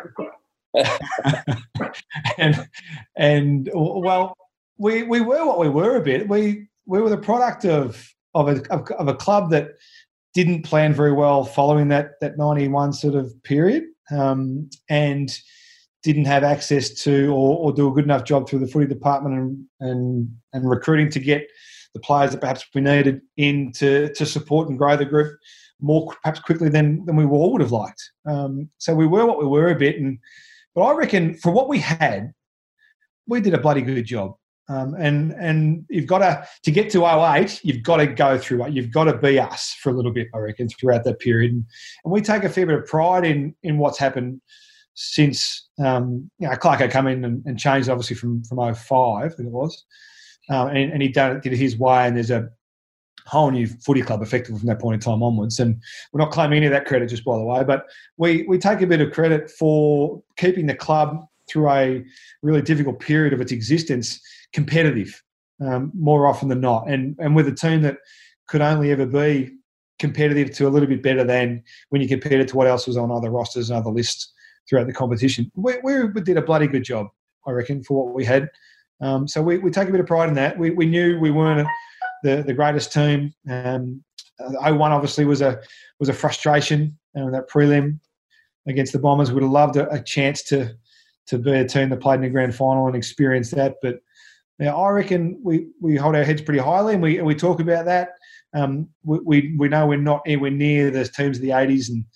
and and well, we we were what we were a bit. We we were the product of of a of, of a club that didn't plan very well following that that ninety-one sort of period, um, and didn't have access to or, or do a good enough job through the footy department and and, and recruiting to get the players that perhaps we needed in to, to support and grow the group more perhaps quickly than, than we all would have liked. Um, so we were what we were a bit. And but I reckon for what we had, we did a bloody good job. Um, and and you've got to, to get to oh eight, you've got to go through it. You've got to be us for a little bit, I reckon, throughout that period. And, and we take a fair bit of pride in in what's happened since, um, you know, Clarko come in and, and changed, obviously, from, from oh five, I think it was. Um, and, and he done it, did it his way, and there's a whole new footy club effectively from that point in time onwards. And we're not claiming any of that credit, just by the way, but we, we take a bit of credit for keeping the club through a really difficult period of its existence competitive, um, more often than not, and and with a team that could only ever be competitive to a little bit better than when you compared it to what else was on other rosters and other lists throughout the competition. We, we did a bloody good job, I reckon, for what we had. Um, so we, we take a bit of pride in that. We we knew we weren't the, the greatest team. Um, oh one obviously was a was a frustration. Um, that prelim against the Bombers, would have loved a, a chance to to be a team that played in the grand final and experience that. But yeah, I reckon we, we hold our heads pretty highly, and we we talk about that. Um, we, we we know we're not anywhere near the teams of the eighties and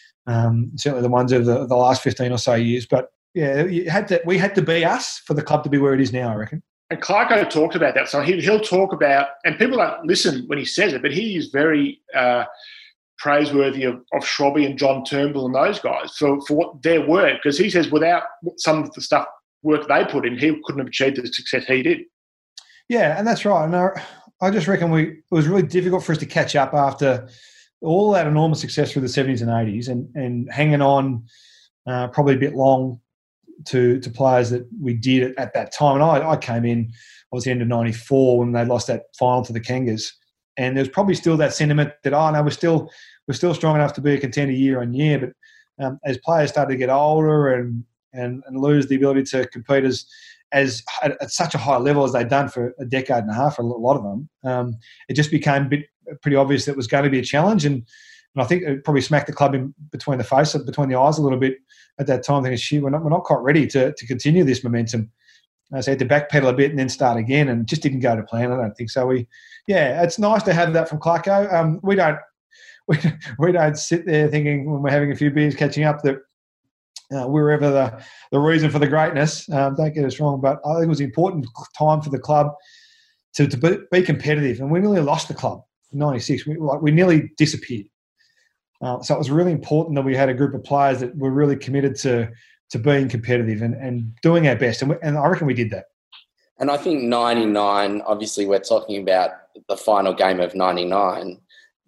um, certainly the ones of the, the last fifteen or so years, but. Yeah, you had to, we had to be us for the club to be where it is now, I reckon. And Clarko talked about that. So he, he'll talk about, and people don't listen when he says it, but he is very uh, praiseworthy of, of Shrobby and John Turnbull and those guys for, for what their work, because he says without some of the stuff, work they put in, he couldn't have achieved the success he did. Yeah, and that's right. And I, I just reckon we it was really difficult for us to catch up after all that enormous success through the seventies and eighties and, and hanging on uh, probably a bit long to to players that we did at that time. And I, I came in, I was the end of ninety-four when they lost that final to the Kangas. And there's probably still that sentiment that, oh, no, we're still we're still strong enough to be a contender year on year. But um, as players started to get older and, and, and lose the ability to compete as, as at, at such a high level as they'd done for a decade and a half for a lot of them, um, it just became a bit pretty obvious that it was going to be a challenge. And, and I think it probably smacked the club in between the face, between the eyes a little bit at that time, thinking, shit, we're not, we're not quite ready to, to continue this momentum. Uh, so I had to backpedal a bit and then start again, and just didn't go to plan, I don't think. So we, yeah, it's nice to have that from Clarko. Um, we don't we, we don't sit there thinking when we're having a few beers catching up that uh, we're ever the, the reason for the greatness. Um, don't get us wrong, but I think it was an important time for the club to, to be, be competitive. And we nearly lost the club in ninety-six. We, like, we nearly disappeared. Uh, so it was really important that we had a group of players that were really committed to to being competitive and, and doing our best. And, we, and I reckon we did that. And I think ninety-nine, obviously we're talking about the final game of ninety-nine.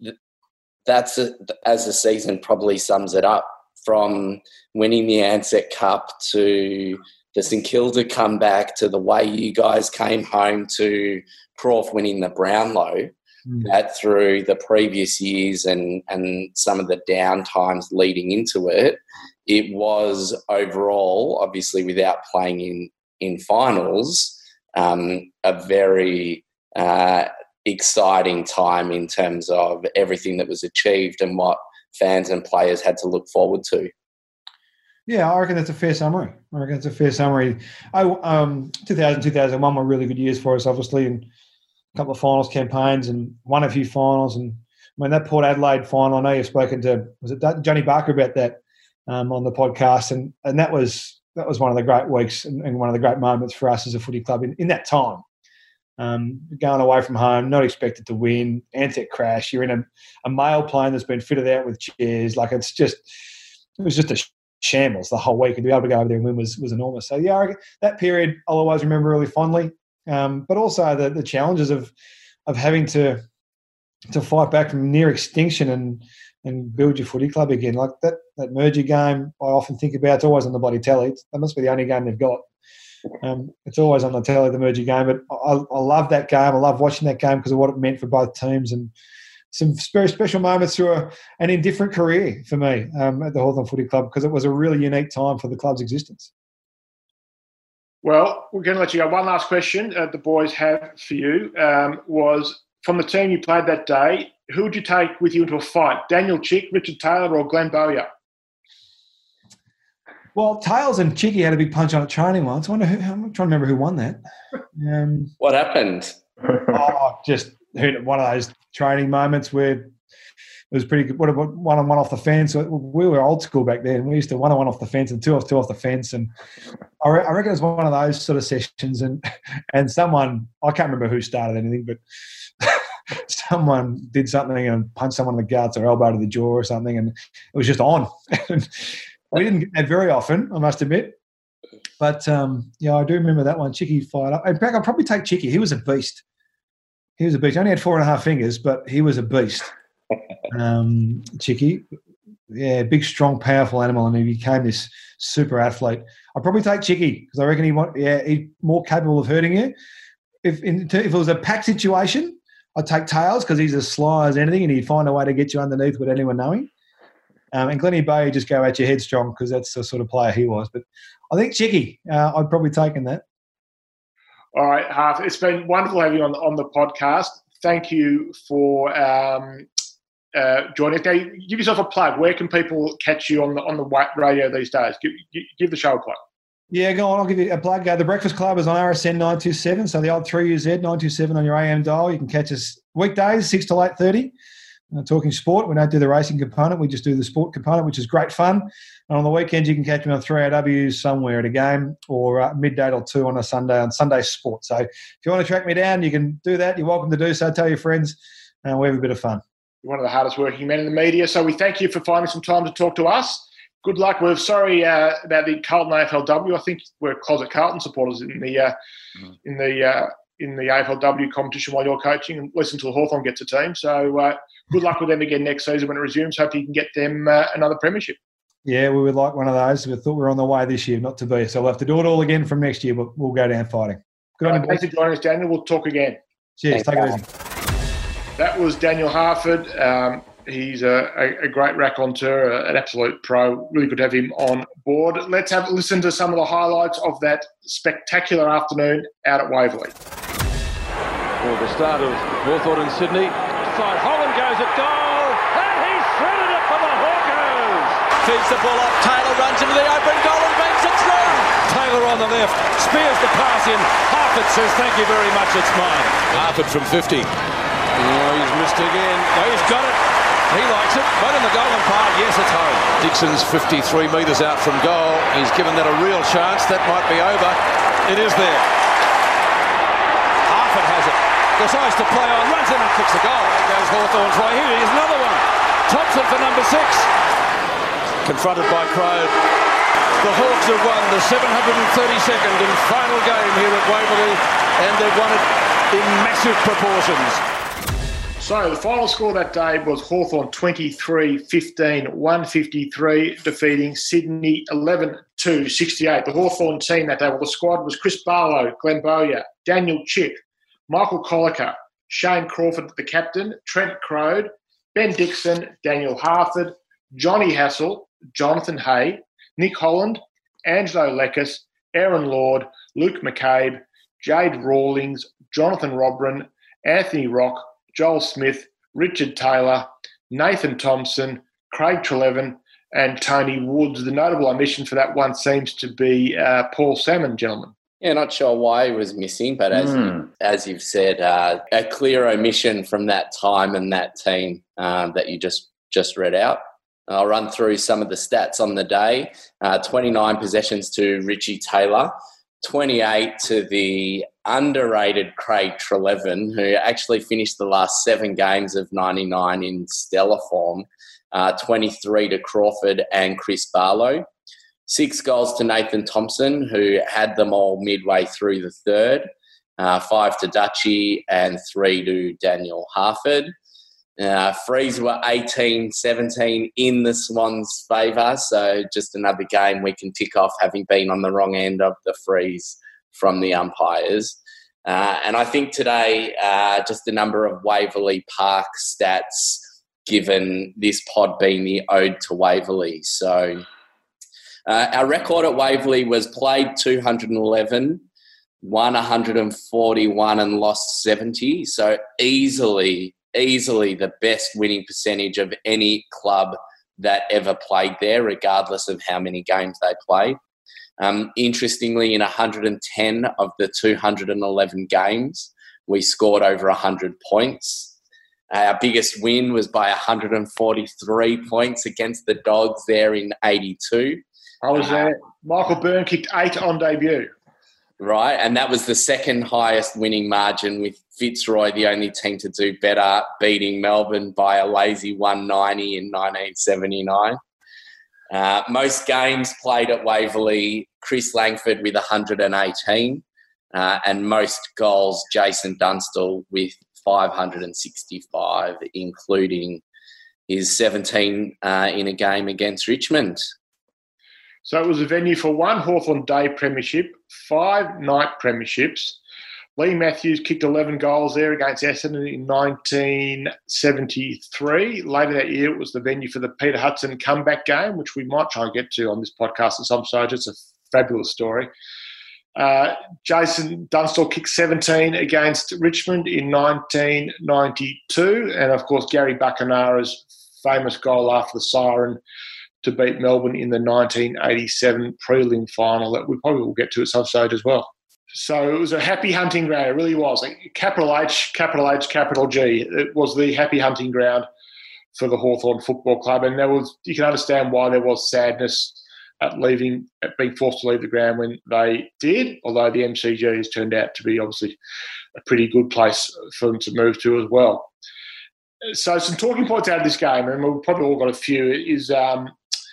That's, a, as the season probably sums it up, from winning the Ansett Cup to the St Kilda comeback to the way you guys came home to Croft winning the Brownlow. Mm. That through the previous years and, and some of the down times leading into it, it was overall, obviously without playing in, in finals, um, a very uh, exciting time in terms of everything that was achieved and what fans and players had to look forward to. Yeah, I reckon that's a fair summary. I reckon it's a fair summary. I, um, two thousand, two thousand one were really good years for us, obviously, and a couple of finals campaigns and won a few finals. And I mean, that Port Adelaide final, I know you've spoken to, was it Johnny Barker about that um, on the podcast, and and that was that was one of the great weeks and, and one of the great moments for us as a footy club in, in that time. Um, going away from home, not expected to win, Ansett crash, you're in a, a mail plane that's been fitted out with chairs. Like, it's just, it was just a shambles the whole week, and to be able to go over there and win was, was enormous. So, yeah, I reckon that period I'll always remember really fondly, um, but also the, the challenges of of having to to fight back from near extinction and and build your footy club again. Like that that merger game, I often think about. It's always on the bloody telly. That must be the only game they've got. Um, it's always on the telly, the merger game. But I, I love that game. I love watching that game because of what it meant for both teams, and some very special moments through a, an indifferent career for me um, at the Hawthorn Footy Club, because it was a really unique time for the club's existence. Well, we're going to let you go. One last question uh, the boys have for you um, was, from the team you played that day, who would you take with you into a fight? Daniel Chick, Richard Taylor, or Glenn Bowyer? Well, Tails and Chicky had a big punch on at training once. I wonder who, I'm trying to remember who won that. Um, what happened? oh, just one of those training moments where it was pretty good. What about one on one off the fence? We were old school back then. We used to one on one off the fence and two off two off the fence. And I, re- I reckon it was one of those sort of sessions. And and someone, I can't remember who started anything, but someone did something and punched someone in the guts or elbow to the jaw or something, and it was just on. We didn't get that very often, I must admit. But, um, yeah, I do remember that one. Chicky fired up. In fact, I'll probably take Chicky. He was a beast. He was a beast. He only had four and a half fingers, but he was a beast. Um, Chicky. Yeah, big, strong, powerful animal, and he became this super athlete. I'd probably take Chicky because I reckon he want, yeah, he's more capable of hurting you. If, in, if it was a pack situation, I'd take Tails because he's as sly as anything, and he'd find a way to get you underneath without anyone knowing. Um, and Glennie Bay just go at your headstrong because that's the sort of player he was. But I think Chicky, uh, I'd probably taken that. All right, Harf, it's been wonderful having you on, on the podcast. Thank you for um, uh, joining us. Now, give yourself a plug. Where can people catch you on the on the radio these days? Give, give the show a plug. Yeah, go on. I'll give you a plug. Uh, the Breakfast Club is on R S N nine two seven, so the old three U Z nine two seven on your A M dial. You can catch us weekdays, six to eight thirty. Uh, talking sport. We don't do the racing component. We just do the sport component, which is great fun. And on the weekends, you can catch me on three A W somewhere at a game, or uh, midday till two on a Sunday on Sunday Sport. So if you want to track me down, you can do that. You're welcome to do so. Tell your friends. And uh, we have a bit of fun. You're one of the hardest working men in the media. So we thank you for finding some time to talk to us. Good luck. We're sorry uh, about the Carlton A F L W. I think we're closet Carlton supporters in the uh, mm. in the uh, in the A F L W competition while you're coaching, and listen until Hawthorn gets a team. So uh, good luck with them again next season when it resumes. Hope you can get them uh, another premiership. Yeah, we would like one of those. We thought we were on the way this year, not to be. So we'll have to do it all again from next year, but we'll go down fighting. Good uh, on you. Thanks for joining us, Daniel. We'll talk again. Cheers. Take it easy. That was Daniel Harford. Um, he's a, a, a great raconteur, an absolute pro. Really good to have him on board. Let's have a listen to some of the highlights of that spectacular afternoon out at Waverley. Well, the start of Hawthorn and Sydney. Side Holland goes at goal, and he's threaded it for the Hawkers. Feeds the ball up. Taylor runs into the open goal and bangs it through. Taylor on the left, spears the pass in. Harford says, "Thank you very much, it's mine." Harford from fifty. Oh, he's missed again. Oh, he's got it. He likes it. Right in the golden part. Yes, it's home. Dixon's fifty-three metres out from goal. He's given that a real chance. That might be over. It is there. Harford has it. Decides to play on. Runs in and kicks the goal. There goes Hawthorn's way. Here is another one. Thompson for number six. Confronted by Crowe. The Hawks have won the seven hundred thirty-second and final game here at Waverley, and they've won it in massive proportions. So the final score that day was Hawthorn twenty-three fifteen, one fifty-three, defeating Sydney eleven two sixty-eight. The Hawthorn team that day, well, the squad was Chris Barlow, Glenn Bowyer, Daniel Chick, Michael Colliker, Shane Crawford, the captain, Trent Crode, Ben Dixon, Daniel Harford, Johnny Hassel, Jonathan Hay, Nick Holland, Angelo Lekis, Aaron Lord, Luke McCabe, Jade Rawlings, Jonathan Robran, Anthony Rock, Joel Smith, Richard Taylor, Nathan Thompson, Craig Trelevin, and Tony Woods. The notable omission for that one seems to be uh, Paul Salmon, gentlemen. Yeah, not sure why he was missing, but as Mm. you, as you've said, uh, a clear omission from that time and that team um, that you just just read out. I'll run through some of the stats on the day. Uh, twenty-nine possessions to Richie Taylor, twenty-eight to the underrated Craig Treleaven, who actually finished the last seven games of ninety-nine in stellar form, uh, twenty-three to Crawford and Chris Barlow. Six goals to Nathan Thompson, who had them all midway through the third. Uh, five to Dutchy and three to Daniel Harford. Uh, frees were eighteen seventeen in the Swans' favour, so just another game we can tick off having been on the wrong end of the frees from the umpires. Uh, and I think today, uh, just a number of Waverley Park stats, given this pod being the ode to Waverley. So uh, our record at Waverley was played two hundred eleven, won one hundred forty-one and lost seventy. So easily, easily the best winning percentage of any club that ever played there, regardless of how many games they played. Um, interestingly, in one hundred ten of the two hundred eleven games, we scored over one hundred points. Our biggest win was by one hundred forty-three points against the Dogs there in eighty-two. I was there. Michael Byrne kicked eight on debut. Right, and that was the second highest winning margin, with Fitzroy the only team to do better, beating Melbourne by a lazy one ninety in nineteen seventy-nine. Uh, most games played at Waverley, Chris Langford with one hundred eighteen, uh, and most goals, Jason Dunstall with five hundred sixty-five, including his seventeen uh, in a game against Richmond. So it was a venue for one Hawthorn Day Premiership, five night premierships. Lee Matthews kicked eleven goals there against Essendon in nineteen seventy-three. Later that year, it was the venue for the Peter Hudson comeback game, which we might try and get to on this podcast at some stage. It's a fabulous story. Uh, Jason Dunstall kicked seventeen against Richmond in nineteen ninety-two. And, of course, Gary Buckenara's famous goal after the siren to beat Melbourne in the nineteen eighty-seven prelim final that we probably will get to at some stage as well. So it was a happy hunting ground. It really was. Like capital H, capital H, capital G. It was the happy hunting ground for the Hawthorn Football Club. And there was, you can understand why there was sadness at leaving, at being forced to leave the ground when they did, although the M C G has turned out to be obviously a pretty good place for them to move to as well. So some talking points out of this game, and we've probably all got a few, is um,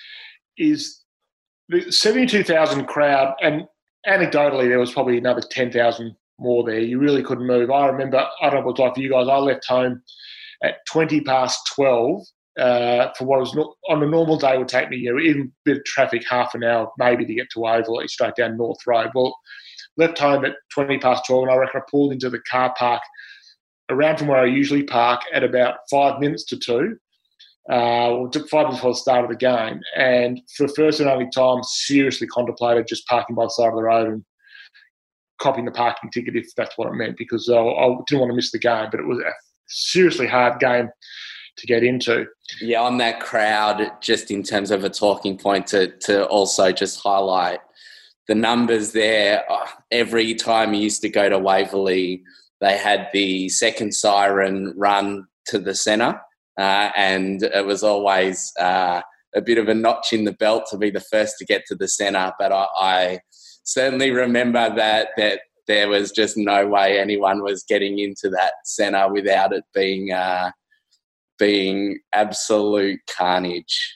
is the seventy-two thousand crowd, and anecdotally there was probably another ten thousand more there. You really couldn't move. I remember, I don't know what it was like for you guys, I left home at twenty past twelve uh, for what was not, on a normal day would take me, you know, even a bit of traffic, half an hour maybe to get to Waverley, straight down North Road. Well, left home at twenty past twelve, and I reckon I pulled into the car park around from where I usually park at about five minutes to two. Uh, well, it took five minutes before the start of the game, and for the first and only time, seriously contemplated just parking by the side of the road and copying the parking ticket if that's what it meant, because I, I didn't want to miss the game, but it was a seriously hard game to get into. Yeah, on that crowd, just in terms of a talking point to to also just highlight the numbers there. Every time you used to go to Waverley, they had the second siren run to the centre. Uh, and it was always uh, a bit of a notch in the belt to be the first to get to the centre. But I, I certainly remember that that there was just no way anyone was getting into that centre without it being uh, being absolute carnage.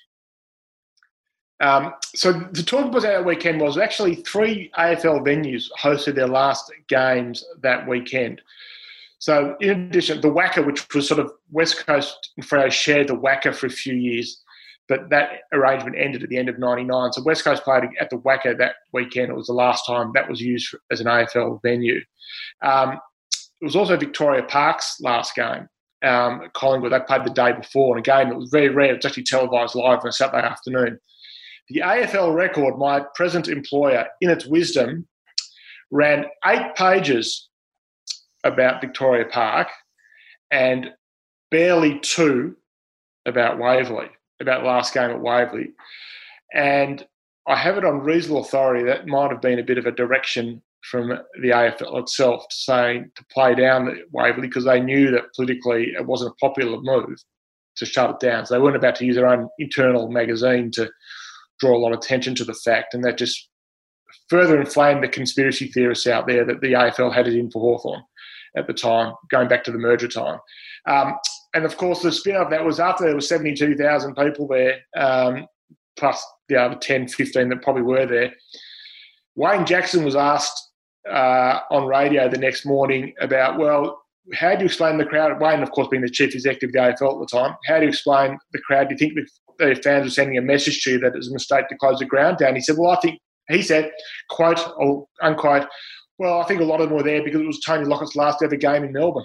Um, so the talk about that weekend was actually three A F L venues hosted their last games that weekend. So in addition, the WACA, which was sort of West Coast and Freo shared the WACA for a few years, but that arrangement ended at the end of ninety-nine. So West Coast played at the WACA that weekend. It was the last time that was used as an A F L venue. Um, it was also Victoria Park's last game. Um, Collingwood, they played the day before in a game that was very rare. It was actually televised live on a Saturday afternoon. The A F L record, my present employer, in its wisdom, ran eight pages about Victoria Park and barely two about Waverley. about last game at Waverley. And I have it on reasonable authority that might have been a bit of a direction from the A F L itself saying to play down the Waverley because they knew that politically it wasn't a popular move to shut it down. So they weren't about to use their own internal magazine to draw a lot of attention to the fact, and that just further inflamed the conspiracy theorists out there that the A F L had it in for Hawthorn at the time, going back to the merger time. Um, and, of course, the spin-off that was after there was seventy-two thousand people there, um, plus the other ten, fifteen that probably were there. Wayne Jackson was asked uh, on radio the next morning about, well, how do you explain the crowd? Wayne, of course, being the chief executive of the A F L at the time, how do you explain the crowd? Do you think the fans were sending a message to you that it was a mistake to close the ground down? He said, well, I think, he said, quote, or unquote, well, I think a lot of them were there because it was Tony Lockett's last ever game in Melbourne.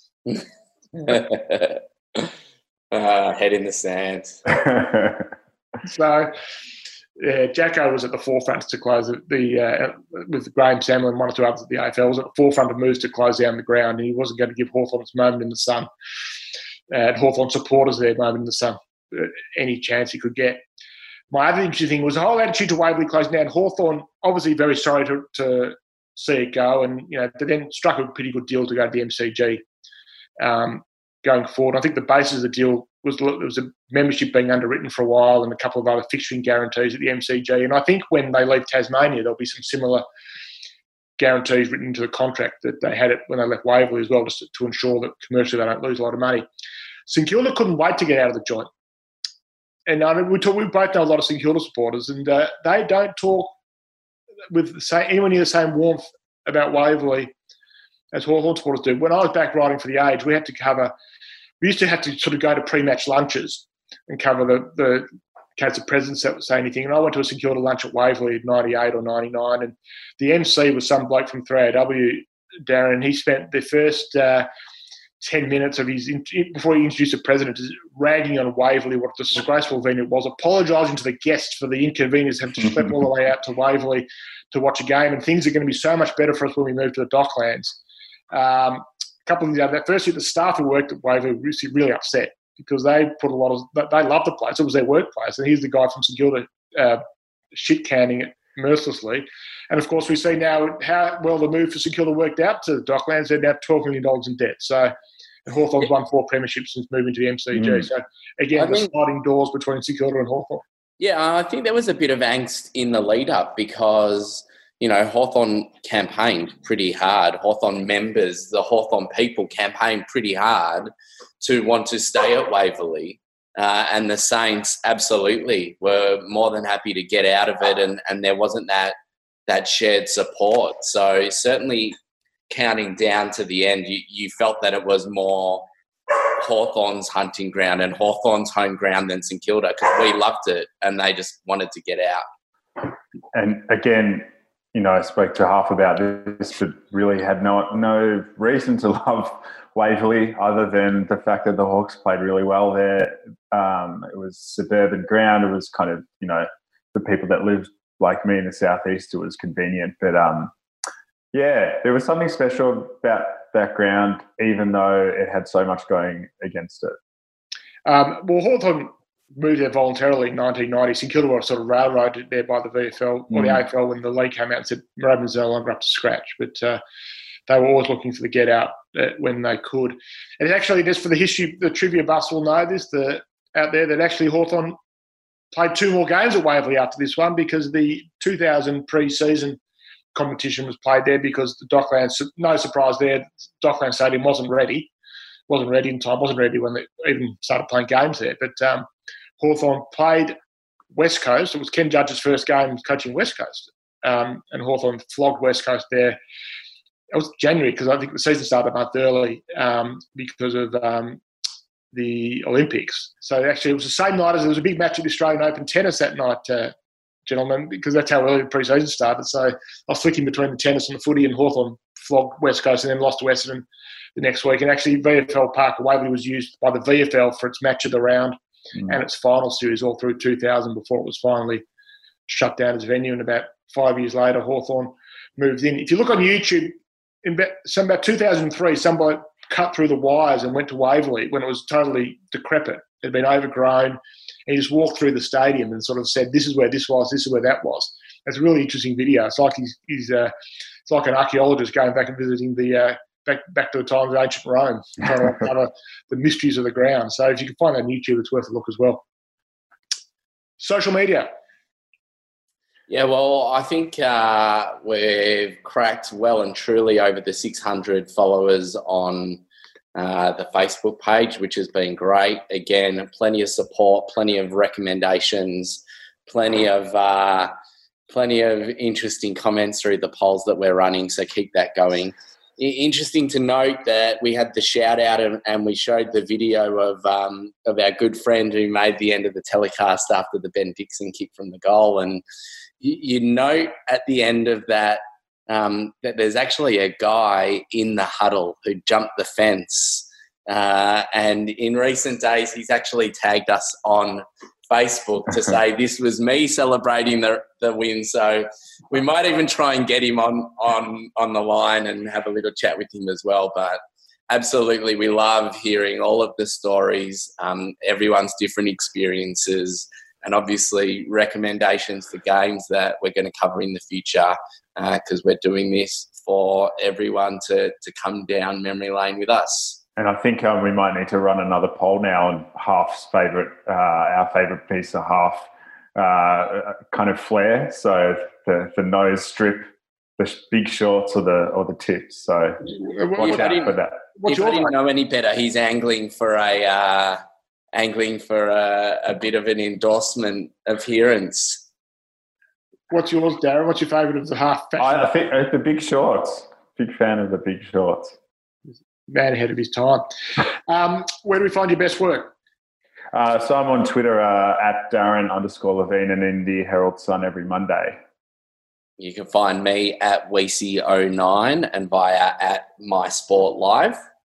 uh, head in the sands. So, yeah, Jacko was at the forefront to close the, the uh, with Graham Samuel and one or two others at the A F L, was at the forefront of moves to close down the ground, and he wasn't going to give Hawthorn its moment in the sun. Uh, Hawthorn supporters their moment in the sun, uh, any chance he could get. My other interesting thing was the whole attitude to Waverley closing down. Hawthorn, obviously very sorry to, to see it go, and you know, they then struck a pretty good deal to go to the M C G um, going forward. I think the basis of the deal was there was a membership being underwritten for a while and a couple of other fixturing guarantees at the M C G. And I think when they leave Tasmania, there'll be some similar guarantees written into the contract that they had it when they left Waverley as well, just to, to ensure that commercially they don't lose a lot of money. St Kilda couldn't wait to get out of the joint. And I mean, we, talk, we both know a lot of St Kilda supporters, and uh, they don't talk with the same, anyone near the same warmth about Waverley as Hawthorn supporters do. When I was back writing for The Age, we had to cover, we used to have to sort of go to pre-match lunches and cover the, the case of presidents that would say anything. And I went to a St Kilda lunch at Waverley in ninety-eight or ninety-nine, and the M C was some bloke from three A W, Darren. He spent the first uh, ten minutes of his, before he introduced the president, ragging on Waverley, what a disgraceful venue it was, apologising to the guests for the inconvenience of having to schlep all the way out to Waverley to watch a game, and things are going to be so much better for us when we move to the Docklands. Um, a couple of things, that firstly, the staff who worked at Waverley were really, really upset because they put a lot of, they loved the place. It was their workplace. And here's the guy from St Kilda uh, shit-canning it mercilessly. And, of course, we see now how well the move for St Kilda worked out to the Docklands. They're now twelve million dollars in debt. So Hawthorn's won four premierships since moving to the M C G. Mm. So, again, I the think, sliding doors between St Kilda and Hawthorn. Yeah, I think there was a bit of angst in the lead-up because, you know, Hawthorn campaigned pretty hard. Hawthorn members, the Hawthorn people campaigned pretty hard to want to stay at Waverley. Uh, and the Saints absolutely were more than happy to get out of it, and, and there wasn't that that shared support. So certainly counting down to the end, you, you felt that it was more Hawthorn's hunting ground and Hawthorn's home ground than St Kilda, because we loved it and they just wanted to get out. And again, you know, I spoke to Half about this, but really had no no reason to love Waverley other than the fact that the Hawks played really well there. Um, it was suburban ground. It was kind of, you know, the people that lived like me in the southeast, it was convenient. But um, yeah, there was something special about that ground, even though it had so much going against it. Um, well, Hawthorn moved there voluntarily in nineteen ninety. St Kilda were sort of railroaded there by the V F L or mm. the A F L when the league came out and said Moorabbin's no longer up to scratch. But uh, they were always looking for the get out uh, when they could. And actually, just for the history, the trivia buffs will know this, the, out there, that actually Hawthorn played two more games at Waverley after this one because the two thousand pre-season competition was played there because the Docklands, no surprise there, Docklands Stadium wasn't ready. Wasn't ready in time, wasn't ready when they even started playing games there. But um, Hawthorn played West Coast. It was Ken Judge's first game coaching West Coast. Um, and Hawthorn flogged West Coast there. It was January because I think the season started a month early um, because of um, the Olympics. So actually it was the same night as there was a big match at the Australian Open tennis that night, uh, gentlemen, because that's how early the pre-season started. So I was flicking between the tennis and the footy, and Hawthorn flogged West Coast and then lost to Western the next week. And actually V F L Park Waverley was used by the V F L for its match of the round mm. and its final series all through two thousand before it was finally shut down as a venue. And about five years later, Hawthorn moved in. If you look on YouTube, in about, some about two thousand three, somebody cut through the wires and went to Waverley when it was totally decrepit. It had been overgrown. And he just walked through the stadium and sort of said, this is where this was, this is where that was. It's a really interesting video. It's like he's, he's uh, it's like an archaeologist going back and visiting the uh, back back to the times of ancient Rome, trying to uncover the mysteries of the ground. So if you can find that on YouTube, it's worth a look as well. Social media. Yeah, well, I think uh, we've cracked well and truly over the six hundred followers on uh, the Facebook page, which has been great. Again, plenty of support, plenty of recommendations, plenty of uh, plenty of interesting comments through the polls that we're running. So keep that going. Interesting to note that we had the shout out and, and we showed the video of um, of our good friend who made the end of the telecast after the Ben Dixon kick from the goal. And you, you note at the end of that um, that there's actually a guy in the huddle who jumped the fence. Uh, and in recent days, he's actually tagged us on Facebook to say this was me celebrating the, the win. So we might even try and get him on, on, on the line and have a little chat with him as well. But absolutely, we love hearing all of the stories, um, everyone's different experiences, and obviously recommendations for games that we're going to cover in the future because uh, we're doing this for everyone to, to come down memory lane with us. And I think um, we might need to run another poll now on Half's favourite, uh, our favourite piece of Half uh, kind of flair. So the, the nose strip, the big shorts, or the or the tips. So watch out for that. If I didn't know any better, he's angling for a uh, angling for a, a bit of an endorsement appearance. What's yours, Darren? What's your favourite of the Half? I, I think uh, the big shorts. Big fan of the big shorts. Man ahead of his time. Um, where do we find your best work? Uh, so I'm on Twitter uh, at Darren underscore Levine and in the Herald Sun every Monday. You can find me at Weesey oh nine and via at My Sport Live.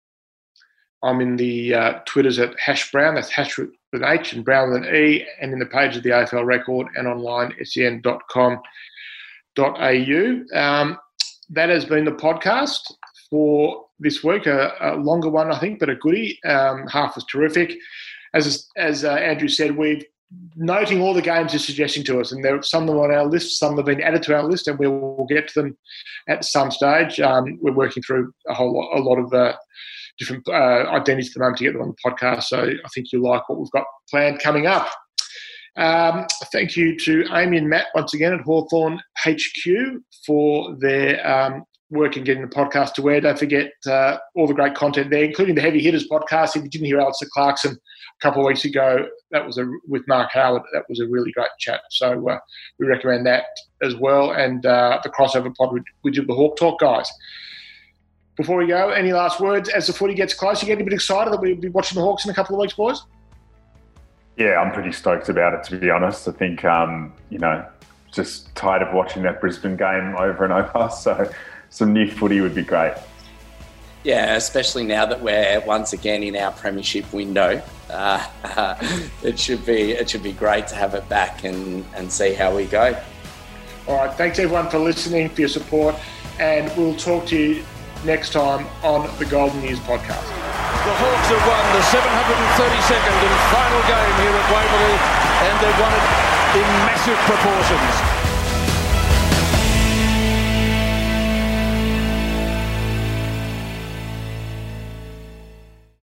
I'm in the uh, Twitters at Hash Brown. That's Hash with an H and Brown with an E, and in the page of the A F L Record and online, S E N dot com dot A U. Um, that has been the podcast for this week, a, a longer one, I think, but a goodie. Um, Half was terrific. As as uh, Andrew said, we're noting all the games you're suggesting to us, and there are some of them on our list, some have been added to our list, and we will get to them at some stage. Um, we're working through a whole lot, a lot of uh, different uh, identities at the moment to get them on the podcast, so I think you'll like what we've got planned coming up. Um, thank you to Amy and Matt once again at Hawthorn H Q for their um, work in getting the podcast to where. Don't forget uh, all the great content there, including the Heavy Hitters podcast. If you didn't hear Alistair Clarkson a couple of weeks ago, that was a, with Mark Howard. That was a really great chat. So uh, we recommend that as well. And uh, the crossover pod we, we did the Hawk Talk guys. Before we go, any last words as the footy gets close? You getting a bit excited that we'll be watching the Hawks in a couple of weeks, boys? Yeah, I'm pretty stoked about it, to be honest. I think, um, you know, just tired of watching that Brisbane game over and over. So some new footy would be great. Yeah, especially now that we're once again in our premiership window. Uh, uh, it should be it should be great to have it back and, and see how we go. All right, thanks everyone for listening, for your support, and we'll talk to you next time on the Golden Years podcast. The Hawks have won the seven hundred thirty-second and final game here at Waverley, and they've won it in massive proportions.